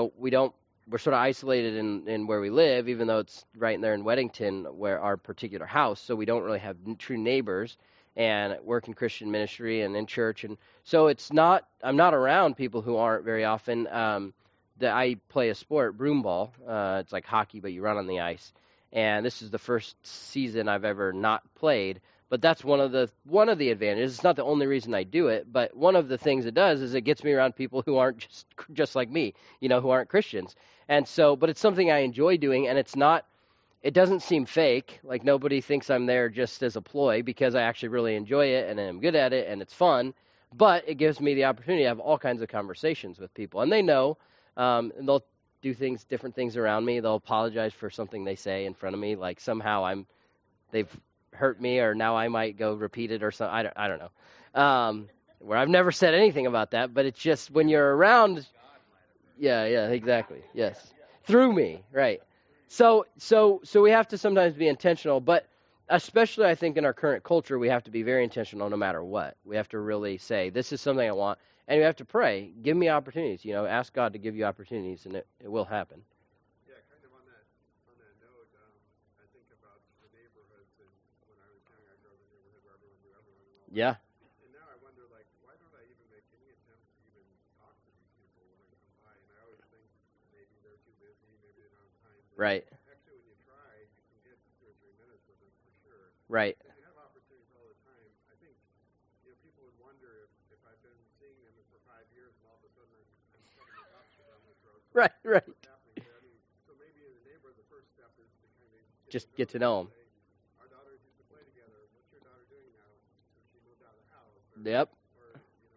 we're sort of isolated in where we live, even though it's right there in Weddington, where our particular house, so we don't really have true neighbors, and work in Christian ministry and in church. And so I'm not around people who aren't very often. That I play a sport, broomball. It's like hockey, but you run on the ice. And this is the first season I've ever not played. But that's one of the advantages. It's not the only reason I do it, but one of the things it does is it gets me around people who aren't just like me, who aren't Christians. And so, but it's something I enjoy doing, and it doesn't seem fake. Like, nobody thinks I'm there just as a ploy, because I actually really enjoy it and I'm good at it and it's fun. But it gives me the opportunity to have all kinds of conversations with people, and they know, and they'll do different things around me. They'll apologize for something they say in front of me, like somehow they've hurt me, or now I might go repeat it or something. I don't know. Where I've never said anything about that, but it's just when you're around. Yeah, exactly. Yes. Through me, right. So we have to sometimes be intentional, but especially I think in our current culture, we have to be very intentional no matter what. We have to really say, this is something I want, and we have to pray, give me opportunities, ask God to give you opportunities, and it will happen. Yeah, kind of on that note, I think about the neighborhoods, and when I was young, I grew up in a neighborhood where everyone knew everyone. And all Yeah. that. And now I wonder, like, why don't I even make any attempt to even talk to these people when I come by? And I always think maybe they're too busy, maybe they don't have time. Right. Actually, when you try, you can get 2 or 3 minutes with them for sure. Right. If you have opportunities all the time, I think people would wonder if I've been seeing them for 5 years and all of a sudden I'm shoving the gospel down their throat. Right. What's happening there? So maybe in the neighborhood, the first step is to kind of Just get to know them. Say, our daughters used to play together. What's your daughter doing now? So she moved out of the house. Yep. Or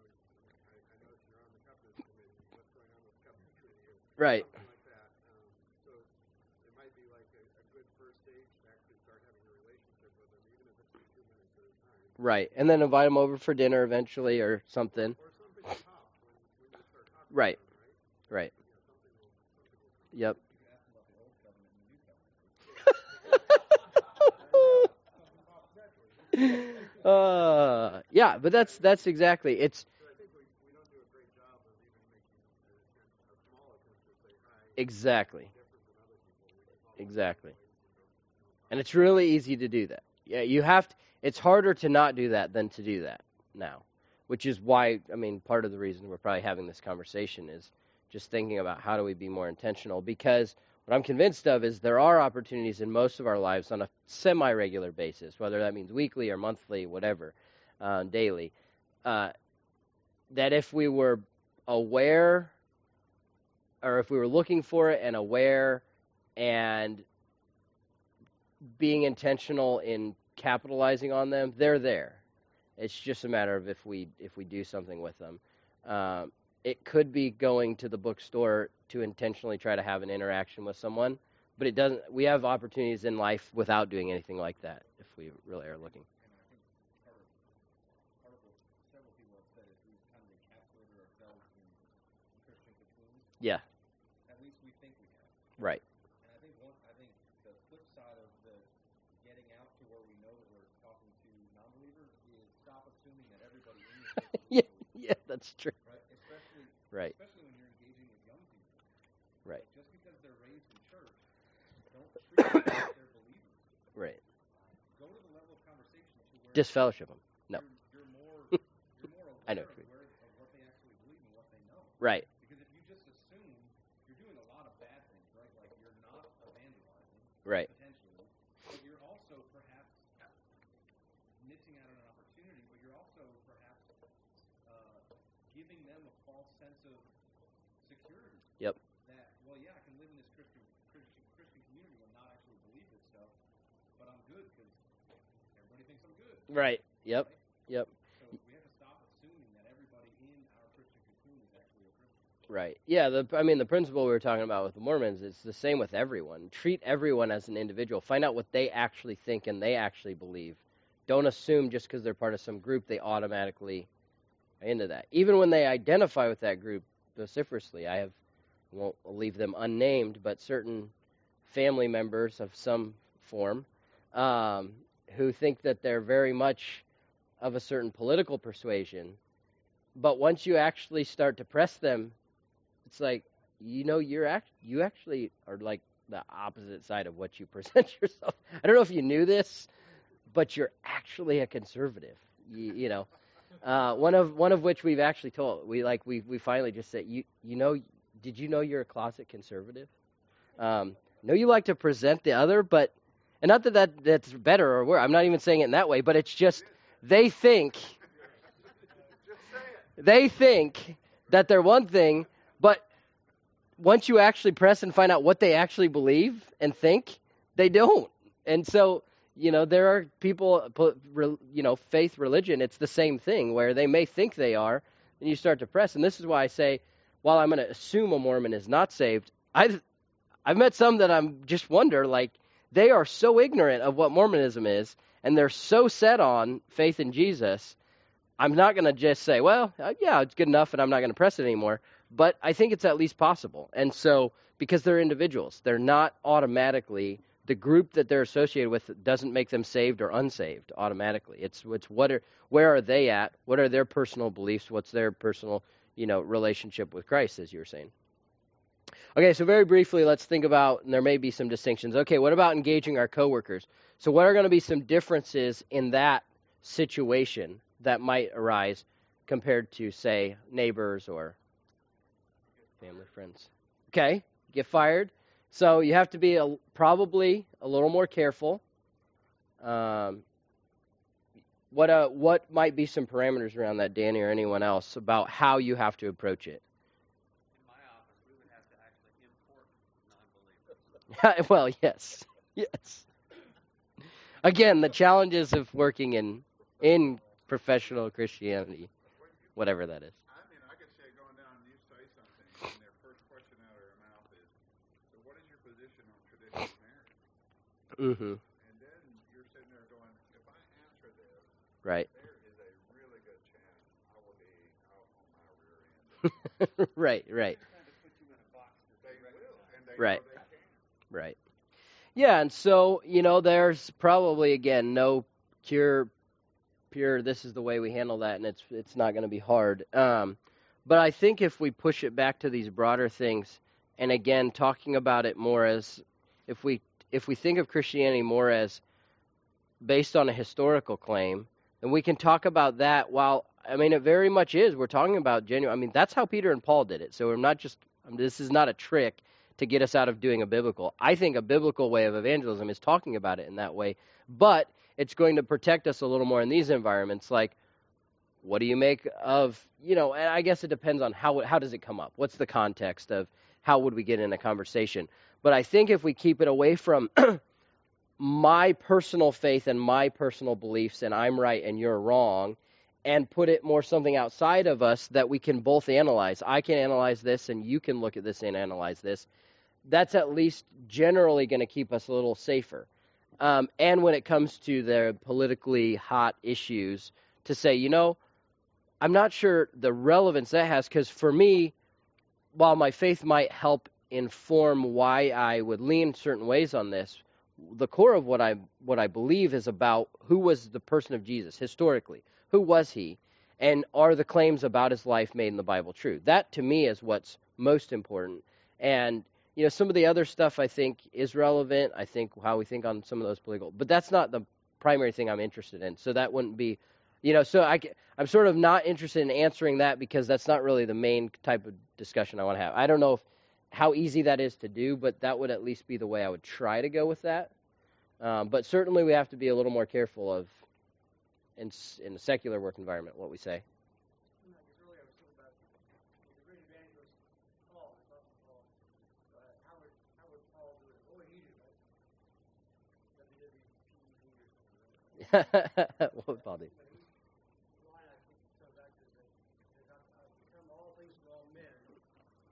I noticed you're on the covenant committee. What's going on with the covenant committee? Right. Something like that. So it might be like a good first stage to actually start having a relationship with them, even if it's just 2 minutes at a time. Right. And then invite them over for dinner eventually or something. Or something pops when you start talking Right. to them, right? Right. Yep. Yeah, but that's exactly it's. So I think we don't do a great job of even making a small attempt to say hi. Exactly. Different than other people. Exactly. And it's really easy to do that. Yeah, it's harder to not do that than to do that now, which is why, part of the reason we're probably having this conversation is just thinking about how do we be more intentional, because what I'm convinced of is there are opportunities in most of our lives on a semi-regular basis, whether that means weekly or monthly, whatever, daily, that if we were aware, or if we were looking for it and aware and being intentional in capitalizing on them, they're there. It's just a matter of if we do something with them. It could be going to the bookstore to intentionally try to have an interaction with someone, but it doesn't. We have opportunities in life without doing anything like that if we really are looking. And I think part of what several people have said is we've kind of encapsulated ourselves in Christian cocoons. Yeah. At least we think we have. Right. And I think the flip side of the getting out to where we know that we're talking to non-believers is stop assuming that everybody in this Yeah. Yeah, that's true. Right? Right. Especially when you're engaging with young people. Right. Just because they're raised in church, don't treat them like they're believers. Right. Go to the level of conversation to where Disfellowship them. No. you're more aware I know. of what they actually believe and what they know. Right. Because if you just assume, you're doing a lot of bad things, right? Like you're not evangelizing, Right. potentially, but you're also perhaps missing out on an opportunity, but you're also perhaps giving them a false sense of security. Yep. That, well, yeah, I can live in this Christian community and not actually believe this stuff, but I'm good because everybody thinks I'm good. Right. Yep. Right? Yep. So we have to stop assuming that everybody in our Christian cocoon is actually a Christian. Right. Yeah, the principle we were talking about with the Mormons is the same with everyone. Treat everyone as an individual. Find out what they actually think and they actually believe. Don't assume just because they're part of some group they automatically are into that. Even when they identify with that group vociferously, won't leave them unnamed, but certain family members of some form who think that they're very much of a certain political persuasion. But once you actually start to press them, it's like, you actually are like the opposite side of what you present yourself. I don't know if you knew this, but you're actually a conservative. You know, one of which we've actually told. We finally just said, did you know you're a closet conservative? No, you like to present the other, but and not that's better or worse. I'm not even saying it in that way, but it's just they think that they're one thing, but once you actually press and find out what they actually believe and think, they don't. And so, there are people, faith, religion, it's the same thing where they may think they are, and you start to press. And this is why I say, while I'm going to assume a Mormon is not saved, I've met some that I'm just wonder, like, they are so ignorant of what Mormonism is, and they're so set on faith in Jesus, I'm not going to just say, well, yeah, it's good enough, and I'm not going to press it anymore. But I think it's at least possible. And so, because they're individuals, they're not automatically, the group that they're associated with doesn't make them saved or unsaved automatically. It's where are they at? What are their personal beliefs? What's their personal, relationship with Christ, as you were saying? Okay, so very briefly, let's think about, and there may be some distinctions. Okay, what about engaging our coworkers? So what are going to be some differences in that situation that might arise compared to, say, neighbors or family, friends? Okay, get fired. So you have to be probably a little more careful. What might be some parameters around that, Danny, or anyone else, about how you have to approach it? In my office, we would have to actually import non-believers. Well, yes. Again, the challenges of working in professional Christianity, whatever that is. I mean, I could say going down and you say something, and their first question out of their mouth is, so what is your position on traditional marriage? Mm-hmm. And then you're sitting there going, if I answer this, Right. there is a really good chance I will be out on my rear end. Right. Trying to put you in a box that They they will, recognize. and they Right. know they can. Right. Yeah, and so, there's probably, again, no pure, this is the way we handle that, and it's not going to be hard. But I think if we push it back to these broader things, and again, talking about it more as, if we think of Christianity more as based on a historical claim, then we can talk about that while, it very much is. We're talking about genuine, that's how Peter and Paul did it. So we're not just, this is not a trick to get us out of doing a biblical. I think a biblical way of evangelism is talking about it in that way, but it's going to protect us a little more in these environments. Like, what do you make of, and I guess it depends on how does it come up? What's the context of how would we get in a conversation? But I think if we keep it away from my personal faith and my personal beliefs and I'm right and you're wrong, and put it more something outside of us that we can both analyze. I can analyze this and you can look at this and analyze this. That's at least generally going to keep us a little safer. And when it comes to the politically hot issues, to say, I'm not sure the relevance that has, because for me, while my faith might help inform why I would lean certain ways on this, the core of what I believe is about who was the person of Jesus historically. Who was he? And are the claims about his life made in the Bible true? That, to me, is what's most important. And some of the other stuff I think is relevant. I think how we think on some of those political, but that's not the primary thing I'm interested in. So that wouldn't be, so I'm sort of not interested in answering that because that's not really the main type of discussion I want to have. I don't know how easy that is to do, but that would at least be the way I would try to go with that. But certainly we have to be a little more careful of, in the secular work environment, what we say. Earlier I was thinking about the great evangelist Paul, the Apostle Paul. How would Paul do it? What would he do? Right? WWPEV or something. What would Paul do? But the line I think comes back to is that I've become all things to all men,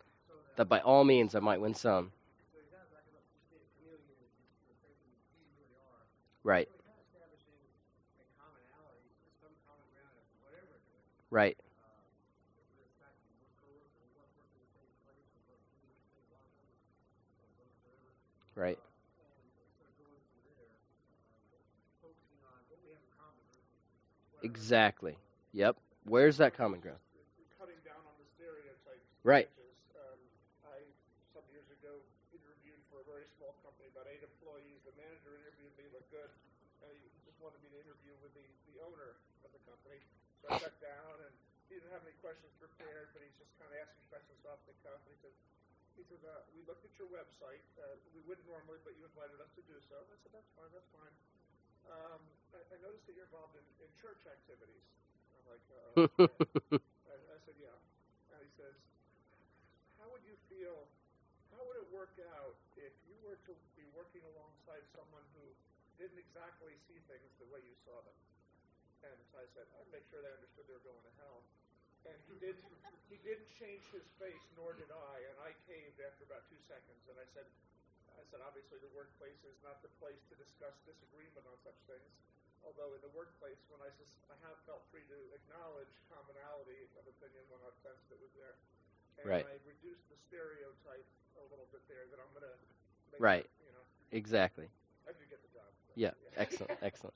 that by all means I might win some. So he's not like a chameleon, thinking who you really are. Right. So kind of establishing a commonality, some common ground of whatever it is. Right. The fact that we're co-workers, we both work in the same place, we both do the same law firm, or both whatever. Right. And sort of going from there, focusing on what we have in common versus whatever. Exactly. Yep. Where's that common ground? Cutting down on the stereotypes. Right. I, some years ago, interviewed for a very small company, about 8 employees. The manager interviewed me, looked good, and he just wanted me to interview with the owner of the company. So I sat down, and he didn't have any questions prepared, but he's just kind of asking questions off the cuff. And he said, we looked at your website. We wouldn't normally, but you invited us to do so. I said, that's fine, that's fine. I noticed that you're involved in church activities. I'm like, I said, yeah. And he says, how would it work out if you were to be working alongside someone who didn't exactly see things the way you saw them? And so I said, I'd make sure they understood they were going to hell. And he didn't change his face, nor did I, and I caved after about 2 seconds. And I said, obviously the workplace is not the place to discuss disagreement on such things. Although in the workplace, when I have felt free to acknowledge commonality of opinion when I've sensed it was there. And Right. I reduced the stereotype a little bit there that I'm going to make Right. it, Exactly. I could get the job. Yeah. Excellent. Excellent.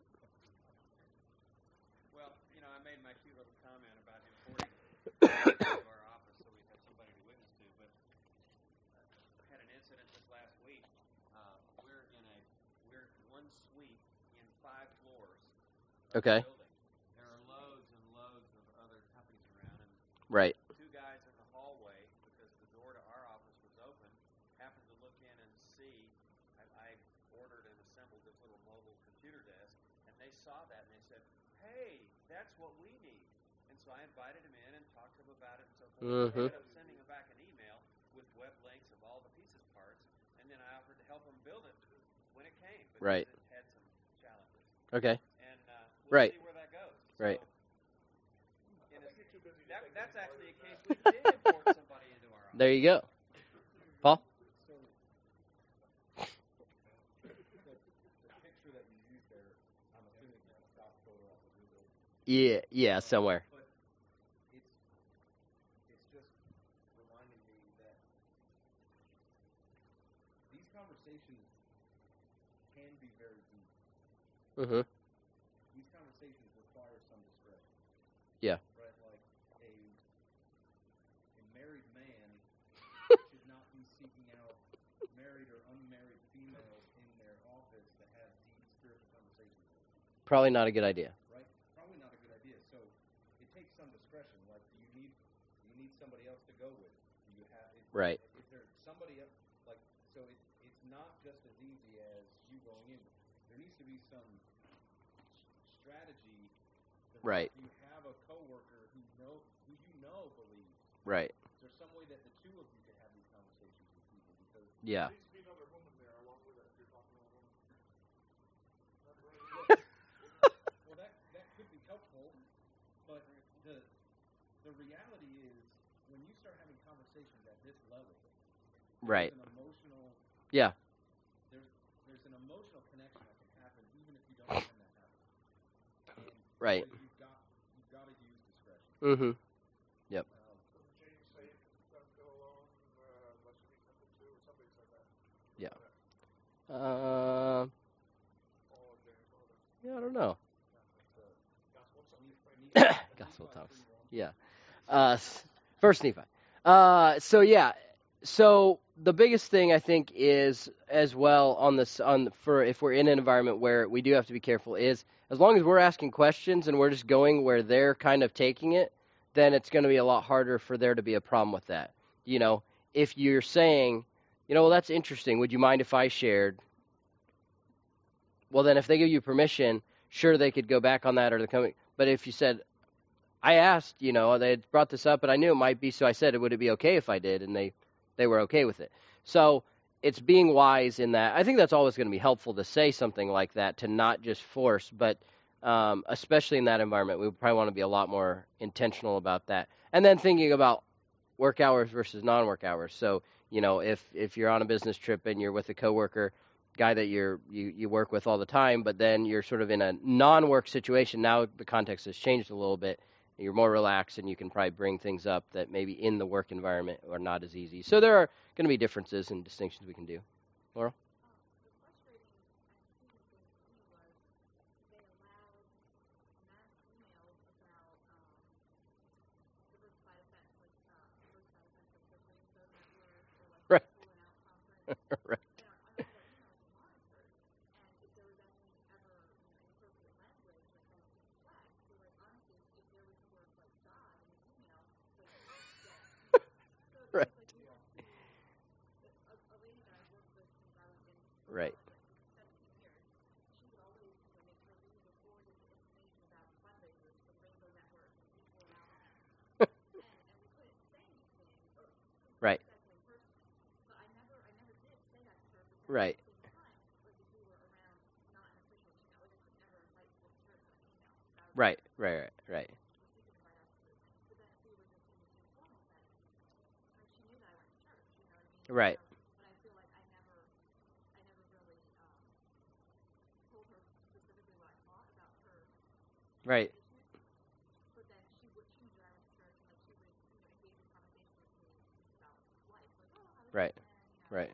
Well, I made my cute little comment about him forwarding to our office so we'd have somebody to witness to, but I had an incident this last week. We're one suite in 5 floors of Okay. the building. There are loads and loads of other companies around, and Right. 2 guys in the hallway, because the door to our office was open, happened to look in and see. I ordered and assembled this little mobile computer desk, and they saw that and they said, "Hey, that's what we need." And so I invited them in and talked to them about it and so forth. Mhm. I ended up sending them back an email with web links of all the pieces parts, and then I offered to help them build it when it came, because Right. it had some challenges. Okay. And we'll Right. see where that goes. Right. So, that's actually a case we did import somebody into our office. There you go. Paul? So, the picture that you used there, I'm assuming it's a stock photo off of Google. Yeah, somewhere. But it's just reminding me that these conversations can be very deep. Mhm. These conversations require some discretion. Yeah. Right? Like a married man should not be seeking out married or unmarried females in their office to have deep spiritual conversations with. Probably not a good idea. Right? Probably not a good idea. So it takes some discretion. Like, do you need somebody else to go with? Do you have? Right. Is there somebody else? Like, so it's not just as easy as you going in. There needs to be some strategy. Right. You have a coworker who you know believes. Right. Is there some way that the two of you could have these conversations with people? Because Yeah. There needs to be another woman there along with it if you're talking to a woman. well, that could be helpful, but the reality is when you start having conversations at this level, Right. there's an emotional Yeah. there's an emotional connection that can happen even if you don't intend that happen. And Right. so you've got to use discretion. Mhm. Yep. Doesn't James say don't go alone unless you meet number 2 or something like that? Yeah. Paul and James, one of them. Yeah, I don't know. Gospel something. Gospel Thomas. Yeah. 1 Nephi. So the biggest thing I think is as well for if we're in an environment where we do have to be careful is as long as we're asking questions and we're just going where they're kind of taking it, then it's going to be a lot harder for there to be a problem with that. If you're saying, well, that's interesting. Would you mind if I shared? Well, then if they give you permission, sure, they could go back on that or the coming. But if you said, I asked, they had brought this up, but I knew it might be, so I said, would it be okay if I did? And they were okay with it. So it's being wise in that. I think that's always going to be helpful to say something like that, to not just force, but especially in that environment, we would probably want to be a lot more intentional about that. And then thinking about work hours versus non-work hours. So, if you're on a business trip and you're with a coworker, guy that you work with all the time, but then you're sort of in a non-work situation, now the context has changed a little bit. You're more relaxed and you can probably bring things up that maybe in the work environment are not as easy. So there are going to be differences and distinctions we can do. Laurel? Right. Right. Right. Right. Right. Right. Right. Right. Right. Right. Right. Right. Right. Right.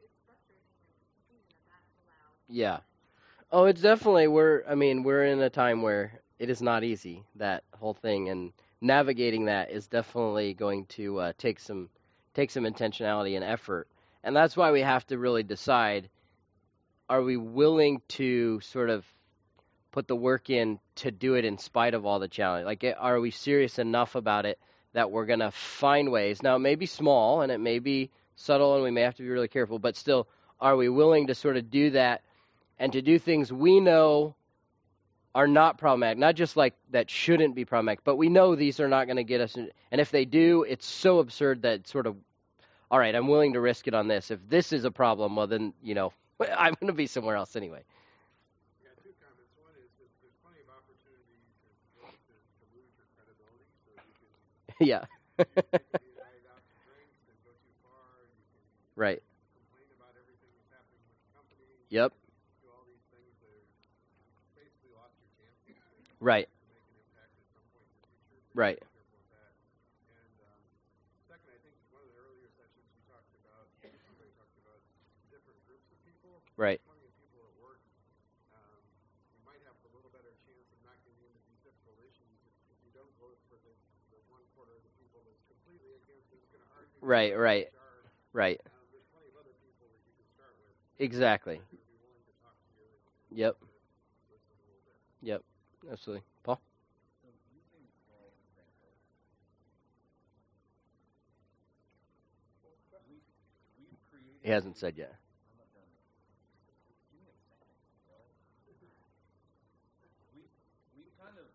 Yeah. Oh, it's definitely we're in a time where it is not easy, that whole thing, and navigating that is definitely going to take some intentionality and effort. And that's why we have to really decide, are we willing to sort of put the work in to do it in spite of all the challenge? Like, are we serious enough about it that we're going to find ways? Now, it may be small and it may be subtle and we may have to be really careful, but still, are we willing to sort of do that and to do things we know are not problematic, not just like that shouldn't be problematic, but we know these are not going to get us in, and if they do, it's so absurd that it's sort of, all right, I'm willing to risk it on this. If this is a problem, well then, I'm going to be somewhere else anyway. Yeah, two comments. One is that there's plenty of opportunities to lose your credibility, so you can Yeah. take these guys out to drinks and go too far. You can Right. complain about everything that's happening with the company. Yep. Do all these things that are basically lost your chances Right. to make an impact at some point in the future. So Right. be careful with that. And second, I think one of the earlier sessions you talked about, somebody talked about different groups of people. Right. Plenty of people at work. You might have a little better chance of not getting into these difficult issues if you don't go for the one quarter of the people that's completely against it, is going to argue. Right. Right. Right. There's plenty of other people that you can start with. Exactly. That are going to be willing to talk to you and Yep. to listen a little bit. Yep. Absolutely. Paul? So using Paul's example, we've created. He hasn't said yet. I'm not done yet. Give me a second, bro. We kind of,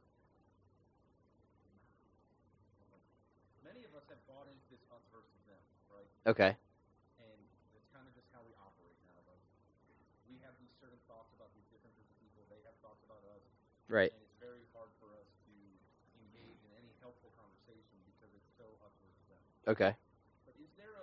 many of us have bought into this us versus them, right? Okay. And it's kind of just how we operate now. Like, we have these certain thoughts about these different groups of people. They have thoughts about us. Right. And it's very hard for us to engage in any helpful conversation because it's so us versus them. Okay. But is there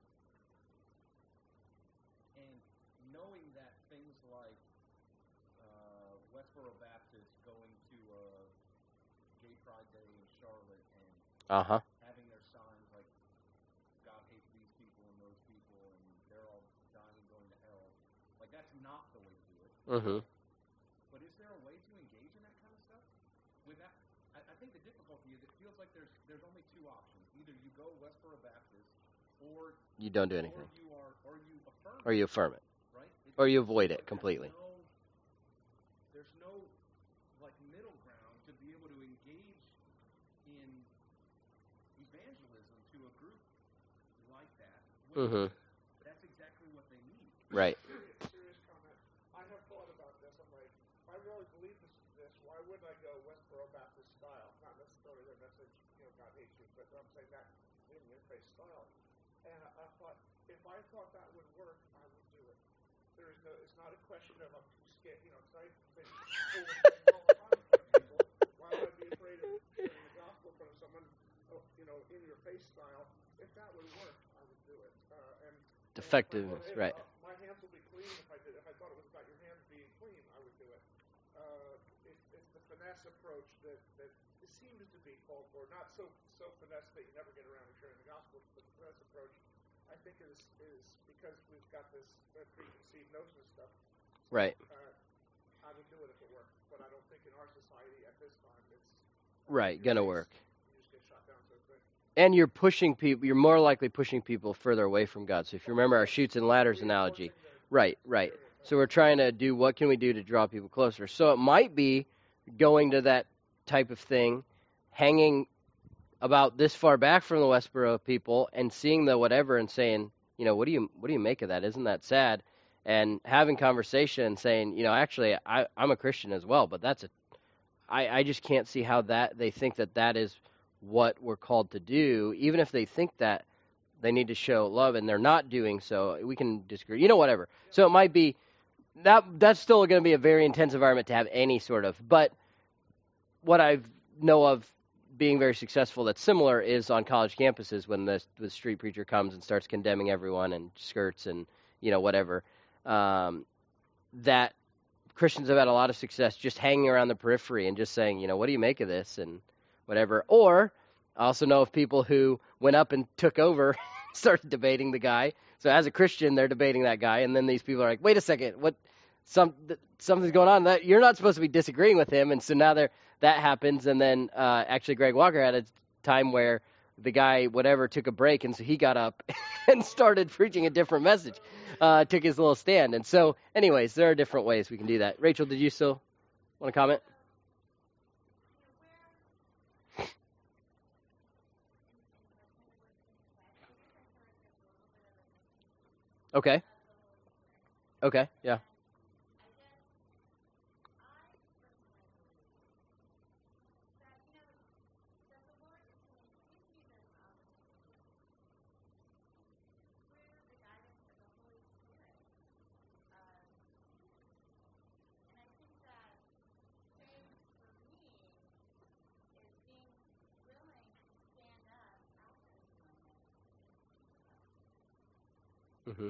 and knowing that things like Westboro Baptist going to a Gay Pride Day in Charlotte and Uh-huh. having their signs like God hates these people and those people and they're all dying and going to hell, like that's not the way to do it. Mm-hmm. But is there a way to engage in that kind of stuff? Without, I think the difficulty is it feels like there's only two options. Either you go Westboro Baptist, or You don't do anything. or you affirm. Or you affirm it. Right? Or you avoid it completely. There's no like middle ground to be able to engage in evangelism to a group like that. Mm-hmm. That's exactly what they need. Right. Serious comment. I have thought about this. I'm like, if I really believe this, why wouldn't I go Westboro Baptist style? Not necessarily their message, God hates you, but I'm saying that in your face style. And I thought, if I thought that would work, I would do it. It's not a question of I'm too scared, because I think people will say, well, if I'm in front of people, why would I be afraid of sharing the gospel in front of someone, in your face style? effectiveness, right? My hands will be clean if I thought it was about your hands being clean, I would do it. It's the finesse approach that it seems to be called for. Not so finesse that you never get around to sharing the gospel, but the finesse approach, I think, is because we've got this preconceived notion of stuff. So, right. I would do it if it worked, but I don't think in our society at this time it's right gonna work. You just get shot down so quick. And you're pushing people. You're more likely pushing people further away from God. So if you remember our chutes and ladders analogy, right. So we're trying to do what can we do to draw people closer. So it might be going to that type of thing, hanging about this far back from the Westboro people and seeing the whatever and saying, what do you make of that? Isn't that sad? And having conversation and saying, actually I'm a Christian as well, but I just can't see how that they think that is what we're called to do. Even if they think that they need to show love and they're not doing so, we can disagree. Whatever. So it might be that's still going to be a very intense environment to have any sort of. But what I know of being very successful that's similar is on college campuses when the street preacher comes and starts condemning everyone and skirts and whatever. That Christians have had a lot of success just hanging around the periphery and just saying, what do you make of this and whatever. Or I also know of people who went up and took over, started debating the guy. So as a Christian, they're debating that guy, and then these people are like, wait a second, something's going on. That you're not supposed to be disagreeing with him, and so now that happens, and then actually Greg Walker had a time where the guy, whatever, took a break, and so he got up and started preaching a different message, took his little stand. And so, anyways, there are different ways we can do that. Rachel, did you still want to comment? Okay. Yeah. Mm-hmm.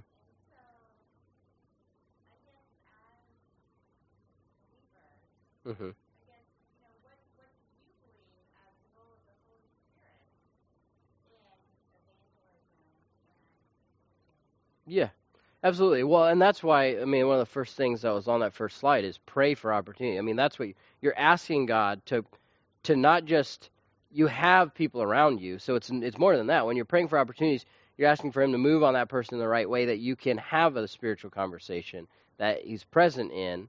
Mm-hmm. Yeah, absolutely. Well, and that's why, one of the first things that was on that first slide is pray for opportunity. That's what you're asking God to not just, you have people around you, so it's more than that. When you're praying for opportunities, you're asking for him to move on that person in the right way that you can have a spiritual conversation that he's present in.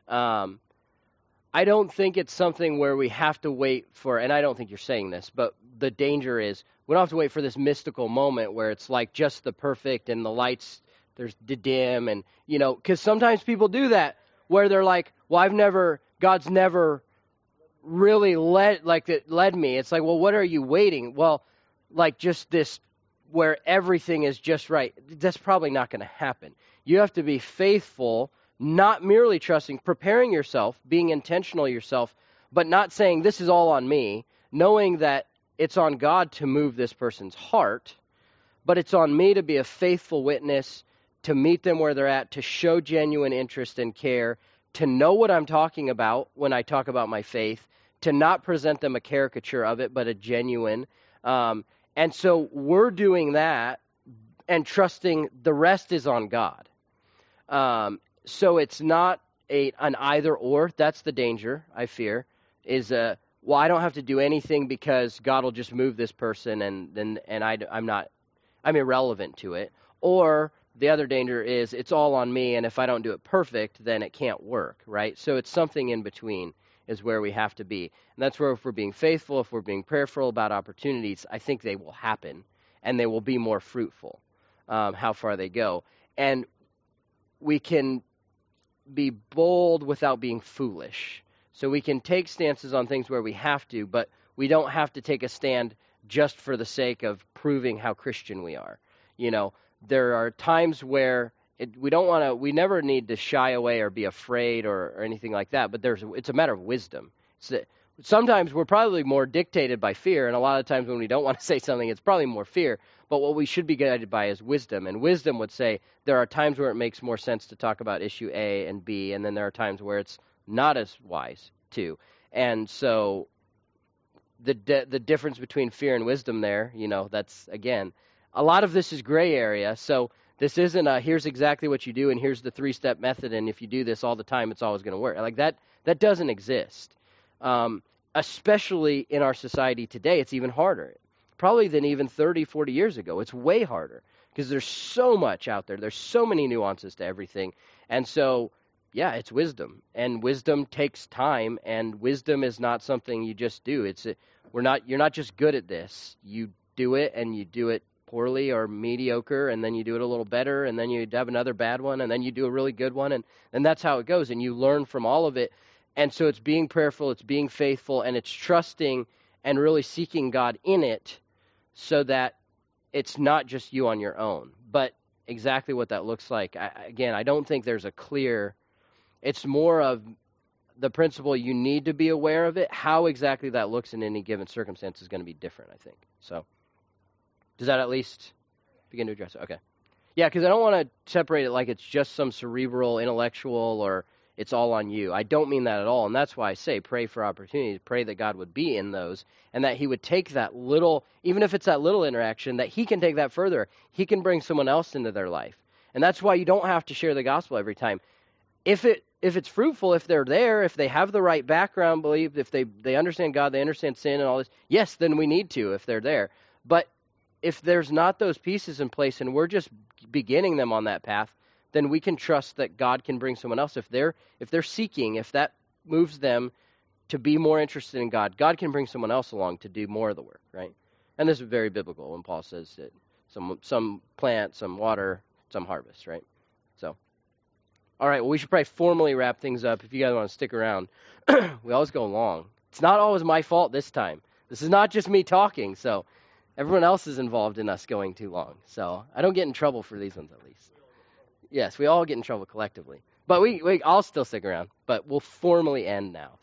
I don't think it's something where we have to wait for, and I don't think you're saying this, but the danger is we don't have to wait for this mystical moment where it's like just the perfect and the lights, there's the dim, and, because sometimes people do that where they're like, well, God's never really led me. It's like, well, what are you waiting? Well, like just this where everything is just right. That's probably not going to happen. You have to be faithful, not merely trusting, preparing yourself, being intentional yourself, but not saying this is all on me, knowing that it's on God to move this person's heart, but it's on me to be a faithful witness, to meet them where they're at, to show genuine interest and care, to know what I'm talking about when I talk about my faith, to not present them a caricature of it, but a genuine. And so we're doing that and trusting the rest is on God. So it's not an either or. That's the danger, I fear, is I don't have to do anything because God will just move this person and I'm irrelevant to it. Or the other danger is it's all on me, and if I don't do it perfect, then it can't work, right? So it's something in between is where we have to be. And that's where if we're being faithful, if we're being prayerful about opportunities, I think they will happen, and they will be more fruitful, how far they go. And we can be bold without being foolish. So we can take stances on things where we have to, but we don't have to take a stand just for the sake of proving how Christian we are. There are times where we never need to shy away or be afraid or anything like that, but it's a matter of wisdom. So sometimes we're probably more dictated by fear, and a lot of times when we don't want to say something, it's probably more fear. But what we should be guided by is wisdom. And wisdom would say there are times where it makes more sense to talk about issue A and B, and then there are times where it's not as wise to. And so the difference between fear and wisdom there, that's, again, a lot of this is gray area. So this isn't here's exactly what you do, and here's the 3-step method, and if you do this all the time, it's always going to work. Like that doesn't exist. Especially in our society today, it's even harder. Probably than even 30, 40 years ago. It's way harder because there's so much out there. There's so many nuances to everything. And so, yeah, it's wisdom. And wisdom takes time, and wisdom is not something you just do. You're not just good at this. You do it, and you do it poorly or mediocre, and then you do it a little better, and then you have another bad one, and then you do a really good one, and that's how it goes. And you learn from all of it. And so it's being prayerful, it's being faithful, and it's trusting and really seeking God in it, so that it's not just you on your own. But exactly what that looks like, I don't think there's a clear, it's more of the principle you need to be aware of it. How exactly that looks in any given circumstance is going to be different, I think. So does that at least begin to address it? Okay. Yeah, because I don't want to separate it like it's just some cerebral, intellectual, or it's all on you. I don't mean that at all, and that's why I say pray for opportunities, pray that God would be in those, and that he would take that little, even if it's that little interaction, that he can take that further. He can bring someone else into their life. And that's why you don't have to share the gospel every time. If it's fruitful, if they're there, if they have the right background belief, if they understand God, they understand sin and all this, yes, then we need to if they're there. But if there's not those pieces in place and we're just beginning them on that path, then we can trust that God can bring someone else. If they're seeking, if that moves them to be more interested in God, God can bring someone else along to do more of the work, right? And this is very biblical when Paul says that some plant, some water, some harvest, right? So, all right, well, we should probably formally wrap things up if you guys want to stick around. We always go long. It's not always my fault this time. This is not just me talking, so everyone else is involved in us going too long. So I don't get in trouble for these ones at least. Yes, we all get in trouble collectively. But I'll still stick around. But we'll formally end now.